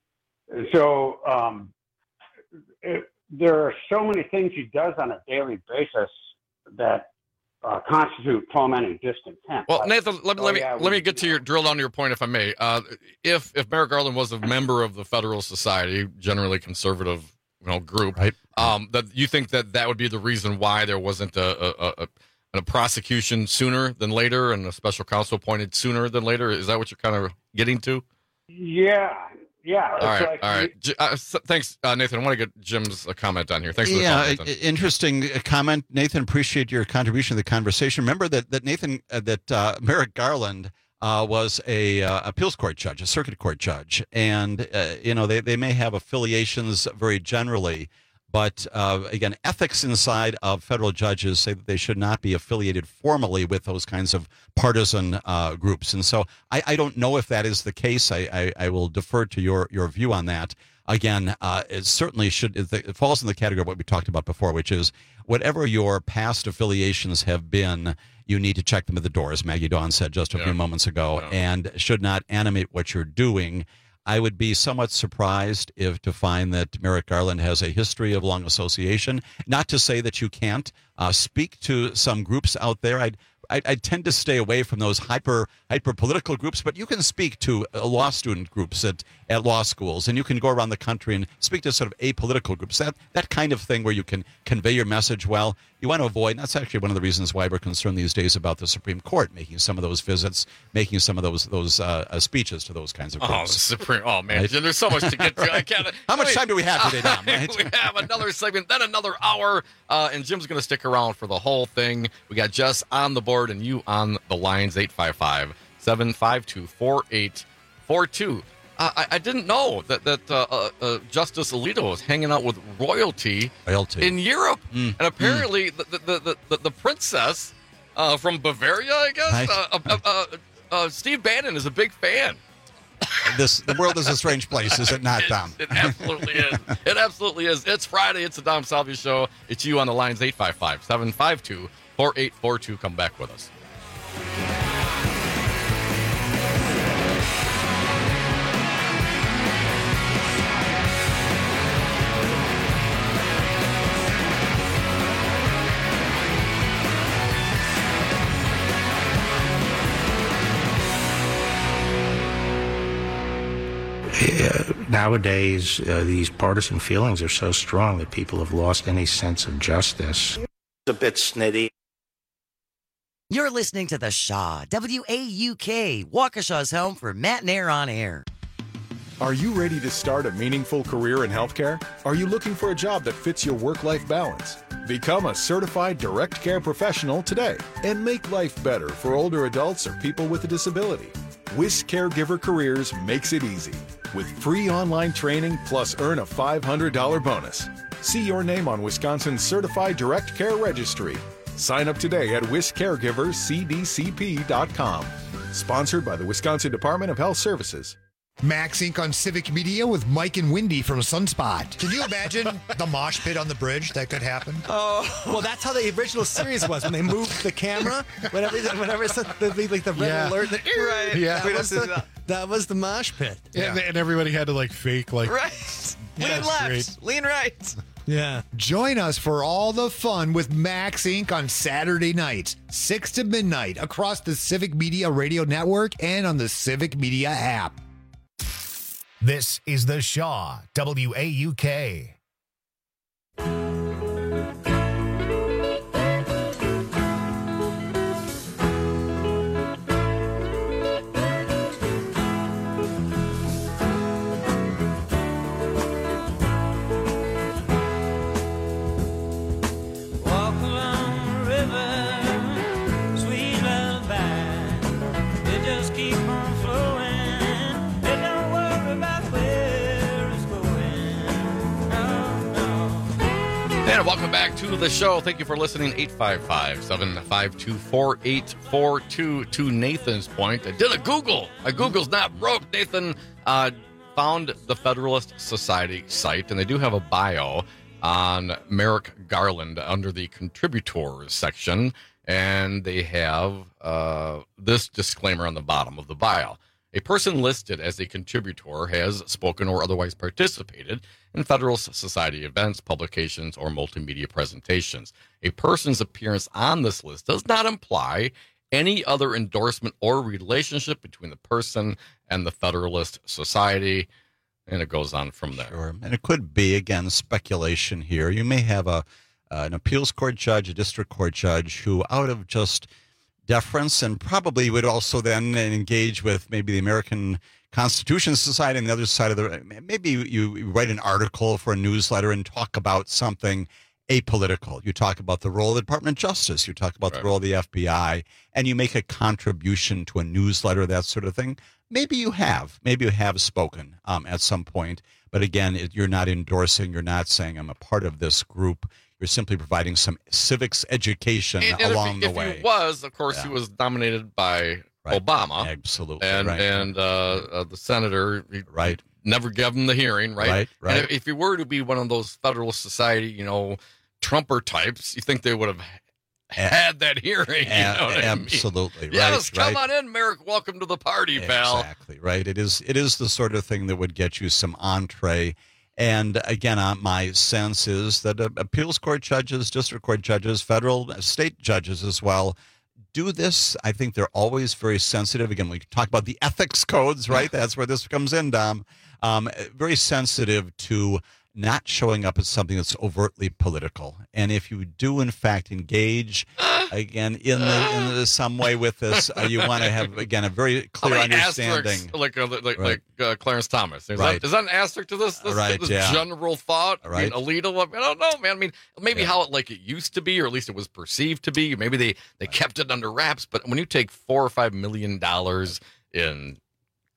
so um, it, there are so many things he does on a daily basis that uh, constitute fomenting discontent. Well, like, Nathan, let me oh, let me yeah, let we, me get to your drill down to your point, if I may. Uh, if if Merrick Garland was a member of the Federalist Society, generally conservative, you know, group, right? Um, that you think that that would be the reason why there wasn't a, a, a, a prosecution sooner than later, and a special counsel appointed sooner than later? Is that what you're kind of getting to? Yeah, yeah. All right, like, all right. J- uh, so, thanks, uh, Nathan. I want to get Jim's uh, comment on here. Thanks for the yeah, comment, Nathan. Interesting comment, Nathan. Appreciate your contribution to the conversation. Remember that that Nathan, uh, that uh, Merrick Garland uh, was a uh, appeals court judge, a circuit court judge, and uh, you know they they may have affiliations very generally. But uh, again, ethics inside of federal judges say that they should not be affiliated formally with those kinds of partisan uh, groups. And so I, I don't know if that is the case. I, I, I will defer to your, your view on that. Again, uh, it certainly should, it falls in the category of what we talked about before, which is whatever your past affiliations have been, you need to check them at the door, as Maggie Dawn said just a yeah. few moments ago, yeah. and should not animate what you're doing. I would be somewhat surprised if to find that Merrick Garland has a history of long association. Not to say that you can't uh, speak to some groups out there. I'd I, I tend to stay away from those hyper hyper political groups, but you can speak to uh, law student groups at, at law schools, and you can go around the country and speak to sort of apolitical groups. That that kind of thing where you can convey your message well. You want to avoid, and that's actually one of the reasons why we're concerned these days about the Supreme Court making some of those visits, making some of those those uh, uh, speeches to those kinds of groups. Oh, the Supreme! Oh man, right? There's so much to get to. I can't. How much time do we have today, Dom? Right? We have another segment, then another hour, uh, and Jim's going to stick around for the whole thing. We got Jess on the board and you on the lines, eight five five, seven five two, four eight four two. I, I didn't know that that uh, uh, uh, Justice Alito was hanging out with royalty, royalty. in Europe, Mm. and apparently mm. the, the, the, the the princess uh, from Bavaria, I guess, Right. uh, uh, uh, uh, Steve Bannon is a big fan. This the world is a strange place, is it not, Dom? It, it absolutely is. It absolutely is. It's Friday. It's the Dom Salvia Show. It's you on the lines, eight five five, seven five two, four eight four two. Come back with us. Uh, nowadays, uh, these partisan feelings are so strong that people have lost any sense of justice. It's a bit snitty. You're listening to The Shaw, W A U K, Waukesha's home for Matt and Air on Air. Are you ready to start a meaningful career in healthcare? Are you looking for a job that fits your work-life balance? Become a certified direct care professional today and make life better for older adults or people with a disability. WIS Caregiver Careers makes it easy. With free online training plus earn a five hundred dollars bonus. See your name on Wisconsin's Certified Direct Care Registry. Sign up today at wis caregivers c d c p dot com. Sponsored by the Wisconsin Department of Health Services. Max Incorporated on Civic Media with Mike and Wendy from Sunspot. Can you imagine the mosh pit on the bridge that could happen? Oh, well, that's how the original series was when they moved the camera. Whenever, whenever it's the, the, like the red Yeah. alert, the, Right. Yeah. that, was the, that was the mosh pit. Yeah. And, and everybody had to like fake like Right. Yeah, Lean left, great. lean right. Yeah. Join us for all the fun with Max Incorporated on Saturday nights, six to midnight, across the Civic Media Radio Network and on the Civic Media app. This is The Shaw, W A U K. Walk along the river, sweet lullaby. It just keep on flowing. It don't worry about where it's going. No, no. And welcome back to the show. Thank you for listening. eight five five, seven five two, four eight four two. To Nathan's point, I did a Google. A Google's not broke. Nathan uh, found the Federalist Society site, and they do have a bio on Merrick Garland under the contributors section, and they have uh, this disclaimer on the bottom of the bio. A person listed as a contributor has spoken or otherwise participated in Federalist Society events, publications, or multimedia presentations. A person's appearance on this list does not imply any other endorsement or relationship between the person and the Federalist Society. And it goes on from there. Sure. And it could be, again, speculation here. You may have a uh, an appeals court judge, a district court judge, who out of just deference and probably would also then engage with maybe the American Constitution Society and the other side of the, maybe you write an article for a newsletter and talk about something apolitical. You talk about the role of the Department of Justice. You talk about Right. the role of the F B I, and you make a contribution to a newsletter, that sort of thing. Maybe you have. Maybe you have spoken um, at some point. But again, it, you're not endorsing. You're not saying I'm a part of this group. You're simply providing some civics education And, and along if, the if way. he was, of course, Yeah. he was nominated by Right. Obama. Absolutely. And right. and uh, uh, the senator he, Right. never gave him the hearing, right? Right, right. And if, if he were to be one of those Federalist Society, you know, Trumper types, you think they would have had that hearing? You know what I mean? Absolutely. Yes, right, come right. on in, Merrick. Welcome to the party, pal. Exactly right. It is. It is the sort of thing that would get you some entree. And again, uh, my sense is that uh, appeals court judges, district court judges, federal, uh, state judges as well, do this. I think they're always very sensitive. Again, we talk about the ethics codes, right? That's where this comes in, Dom. Um, very sensitive to not showing up as something that's overtly political. And if you do, in fact, engage again in the, in the, some way with this, uh, you want to have again a very clear How many understanding. asterisks, like uh, like Right. like uh, Clarence Thomas. Is, Right. that, is that an asterisk to this? This, Right, this yeah. general thought. Right. I mean, Alito. I don't know, man. I mean, maybe Yeah. how it like it used to be, or at least it was perceived to be. Maybe they they kept it under wraps. But when you take four or five million dollars in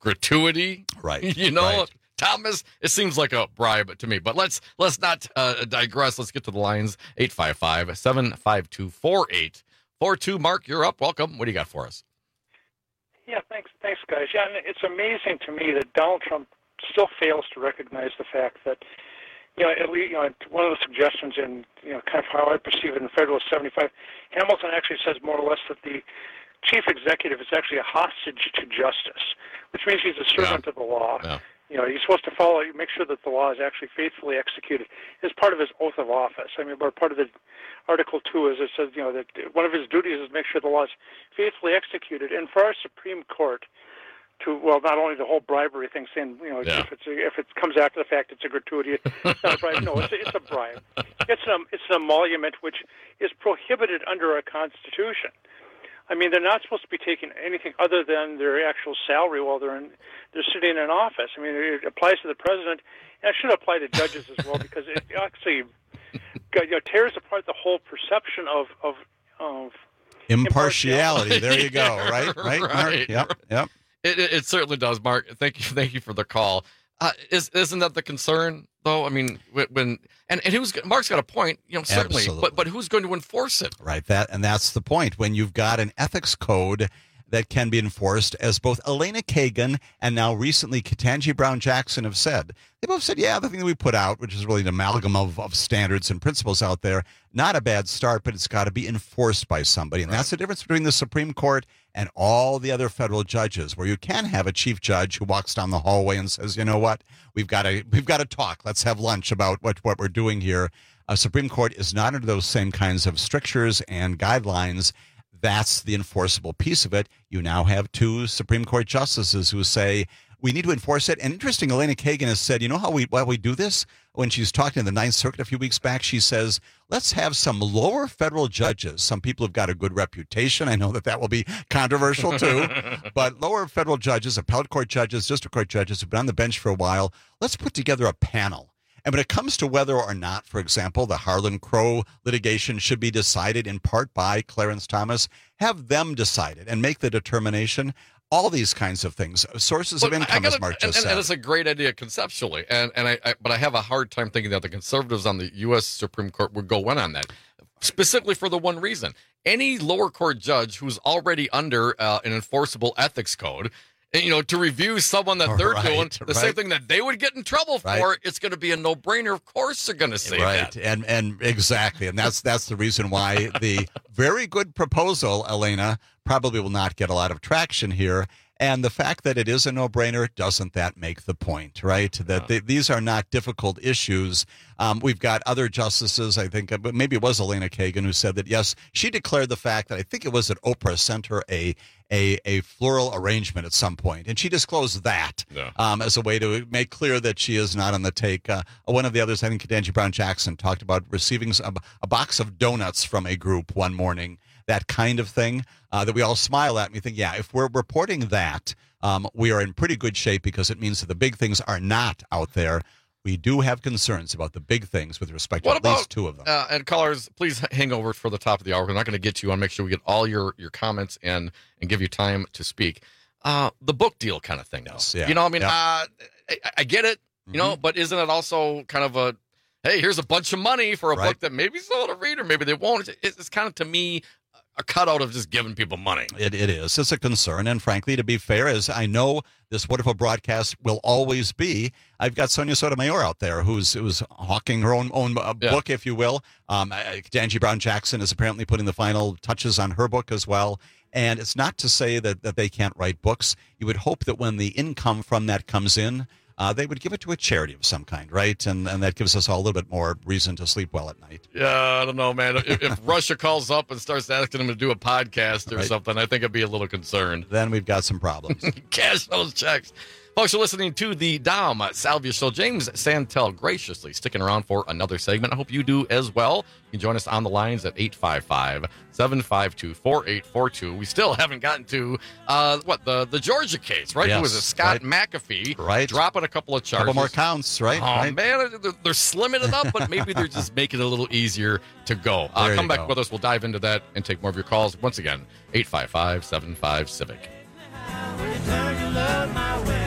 gratuity. Right. You know, right. Thomas, it seems like a bribe to me. But let's let's not uh, digress. Let's get to the lines. eight five five, seven five two, four eight four two. Mark, you're up. Welcome. What do you got for us? Yeah, thanks, thanks, guys. Yeah, and it's amazing to me that Donald Trump still fails to recognize the fact that, you know, at least, you know, one of the suggestions in, you know, kind of how I perceive it in Federalist seventy-five, Hamilton actually says more or less that the chief executive is actually a hostage to justice, which means he's a servant Yeah. of the law. Yeah. You know, he's supposed to follow, make sure that the law is actually faithfully executed as part of his oath of office. I mean, but part of the Article two is it says, you know, that one of his duties is to make sure the law is faithfully executed. And for our Supreme Court to, well, not only the whole bribery thing, saying, you know, Yeah. if it's a, if it comes after the fact, it's a gratuity. It's not a bribe. No, it's a, it's a bribe. It's an it's an emolument which is prohibited under our Constitution. I mean, they're not supposed to be taking anything other than their actual salary while they're in, they're sitting in office. I mean, it applies to the president, and it should apply to judges as well, because it actually, you know, tears apart the whole perception of of, of Impartiality. There you go. Right. Right. Mark? Right. Yep. Yep. It, it, it certainly does, Mark. Thank you, thank you for the call. Uh, is isn't that the concern, though? I mean, when, when and and who's Mark's got a point, you know, certainly, Absolutely. but but who's going to enforce it? Right. That and that's the point. When you've got an ethics code that can be enforced, as both Elena Kagan and now recently Ketanji Brown Jackson have said, they both said, yeah, the thing that we put out, which is really an amalgam of, of standards and principles out there, not a bad start, but it's got to be enforced by somebody. And right. that's the difference between the Supreme Court and all the other federal judges, where you can have a chief judge who walks down the hallway and says, you know what, we've got to we've got to talk. Let's have lunch about what, what we're doing here. A Supreme Court is not under those same kinds of strictures and guidelines. That's the enforceable piece of it. You now have two Supreme Court justices who say, we need to enforce it. And interesting, Elena Kagan has said, you know how we why we do this? When she's talking to the Ninth Circuit a few weeks back, she says, let's have some lower federal judges. Some people have got a good reputation. I know that that will be controversial too. But lower federal judges, appellate court judges, district court judges who've been on the bench for a while, let's put together a panel. And when it comes to whether or not, for example, the Harlan Crow litigation should be decided in part by Clarence Thomas, have them decide it and make the determination. All these kinds of things, sources But of income, gotta, as Mark and, just and, said. and it's a great idea conceptually, and and I, I but I have a hard time thinking that the conservatives on the U S Supreme Court would go in on that, specifically for the one reason: any lower court judge who's already under uh, an enforceable ethics code, and, you know, to review someone that they're Right, doing the right. same thing that they would get in trouble for, Right. it's going to be a no-brainer. Of course, they're going to say right, that. and and exactly, and that's that's the reason why the very good proposal, Elena, probably will not get a lot of traction here. And the fact that it is a no-brainer, doesn't that make the point, right? That they, these are not difficult issues. Um, we've got other justices, I think, but maybe it was Elena Kagan who said that, yes, she declared the fact that I think it was that Oprah sent her a a, a floral arrangement at some point, and she disclosed that Yeah. um, as a way to make clear that she is not on the take. Uh, one of the others, I think Ketanji Brown Jackson, talked about receiving a, a box of donuts from a group one morning. That kind of thing uh, that we all smile at and we think, yeah, if we're reporting that, um, we are in pretty good shape because it means that the big things are not out there. We do have concerns about the big things with respect to What at about, least two of them. Uh, and callers, please hang over for the top of the hour. We're not going to get to you. I want to make sure we get all your, your comments and and give you time to speak. Uh, the book deal kind of thing, though. Yes, yeah. You know, I mean, Yep. uh, I, I get it, you know, Mm-hmm. but isn't it also kind of a, hey, here's a bunch of money for a Right. book that maybe someone will read or maybe they won't. It's, it's kind of, to me, a cutout of just giving people money. It, it is. It's a concern. And frankly, to be fair, as I know this wonderful broadcast will always be, I've got Sonia Sotomayor out there who's who's hawking her own own uh, Yeah. book, if you will. Um, Ketanji Brown Jackson is apparently putting the final touches on her book as well. And it's not to say that, that they can't write books. You would hope that when the income from that comes in, uh, they would give it to a charity of some kind, right? And and that gives us all a little bit more reason to sleep well at night. Yeah, I don't know, man. If, if Russia calls up and starts asking them to do a podcast or Right. something, I think I'd be a little concerned. Then we've got some problems. Cash those checks. Folks, you're listening to the Dom Salvia Show. James Santel graciously sticking around for another segment. I hope you do as well. You can join us on the lines at eight five five, seven five two, four eight four two. We still haven't gotten to, uh, what, the, the Georgia case, right? Yes, Who was it? Scott right. McAfee. Right. Dropping a couple of charges. Couple more counts, right? Oh, Right. man, they're, they're slimming it up, but maybe they're just making it a little easier to go. Uh, There come you back go. with us. We'll dive into that and take more of your calls. Once again, eight five five, seven five, Civic. Return your love my way.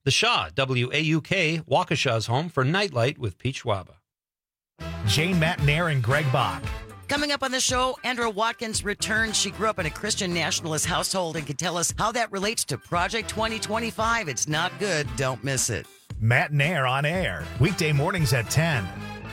The Shaw, W A U K, Waukesha's home for Nightlight with Pete Schwaba. Jane Matnair and Greg Bach. Coming up on the show, Andra Watkins returns. She grew up in a Christian nationalist household and can tell us how that relates to Project twenty twenty-five. It's not good. Don't miss it. Matnair on air, weekday mornings at ten.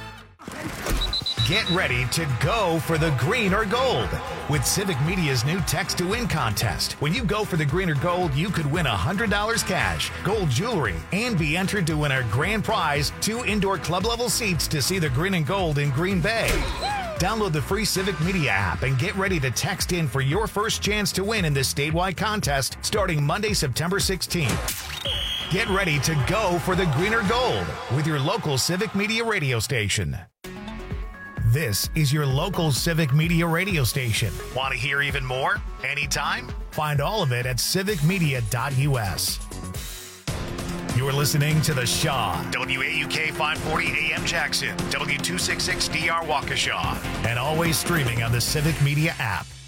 Get ready to go for the green or gold with Civic Media's new Text to Win contest. When you go for the green or gold, you could win one hundred dollars cash, gold jewelry, and be entered to win our grand prize, two indoor club-level seats to see the green and gold in Green Bay. Download the free Civic Media app and get ready to text in for your first chance to win in this statewide contest starting Monday, September sixteenth. Get ready to go for the green or gold with your local Civic Media radio station. This is your local Civic Media radio station. Want to hear even more? Anytime? Find all of it at civic media dot u s. You're listening to The Shaw, W A U K five forty A M Jackson, W two sixty-six D R Waukesha, and always streaming on the Civic Media app.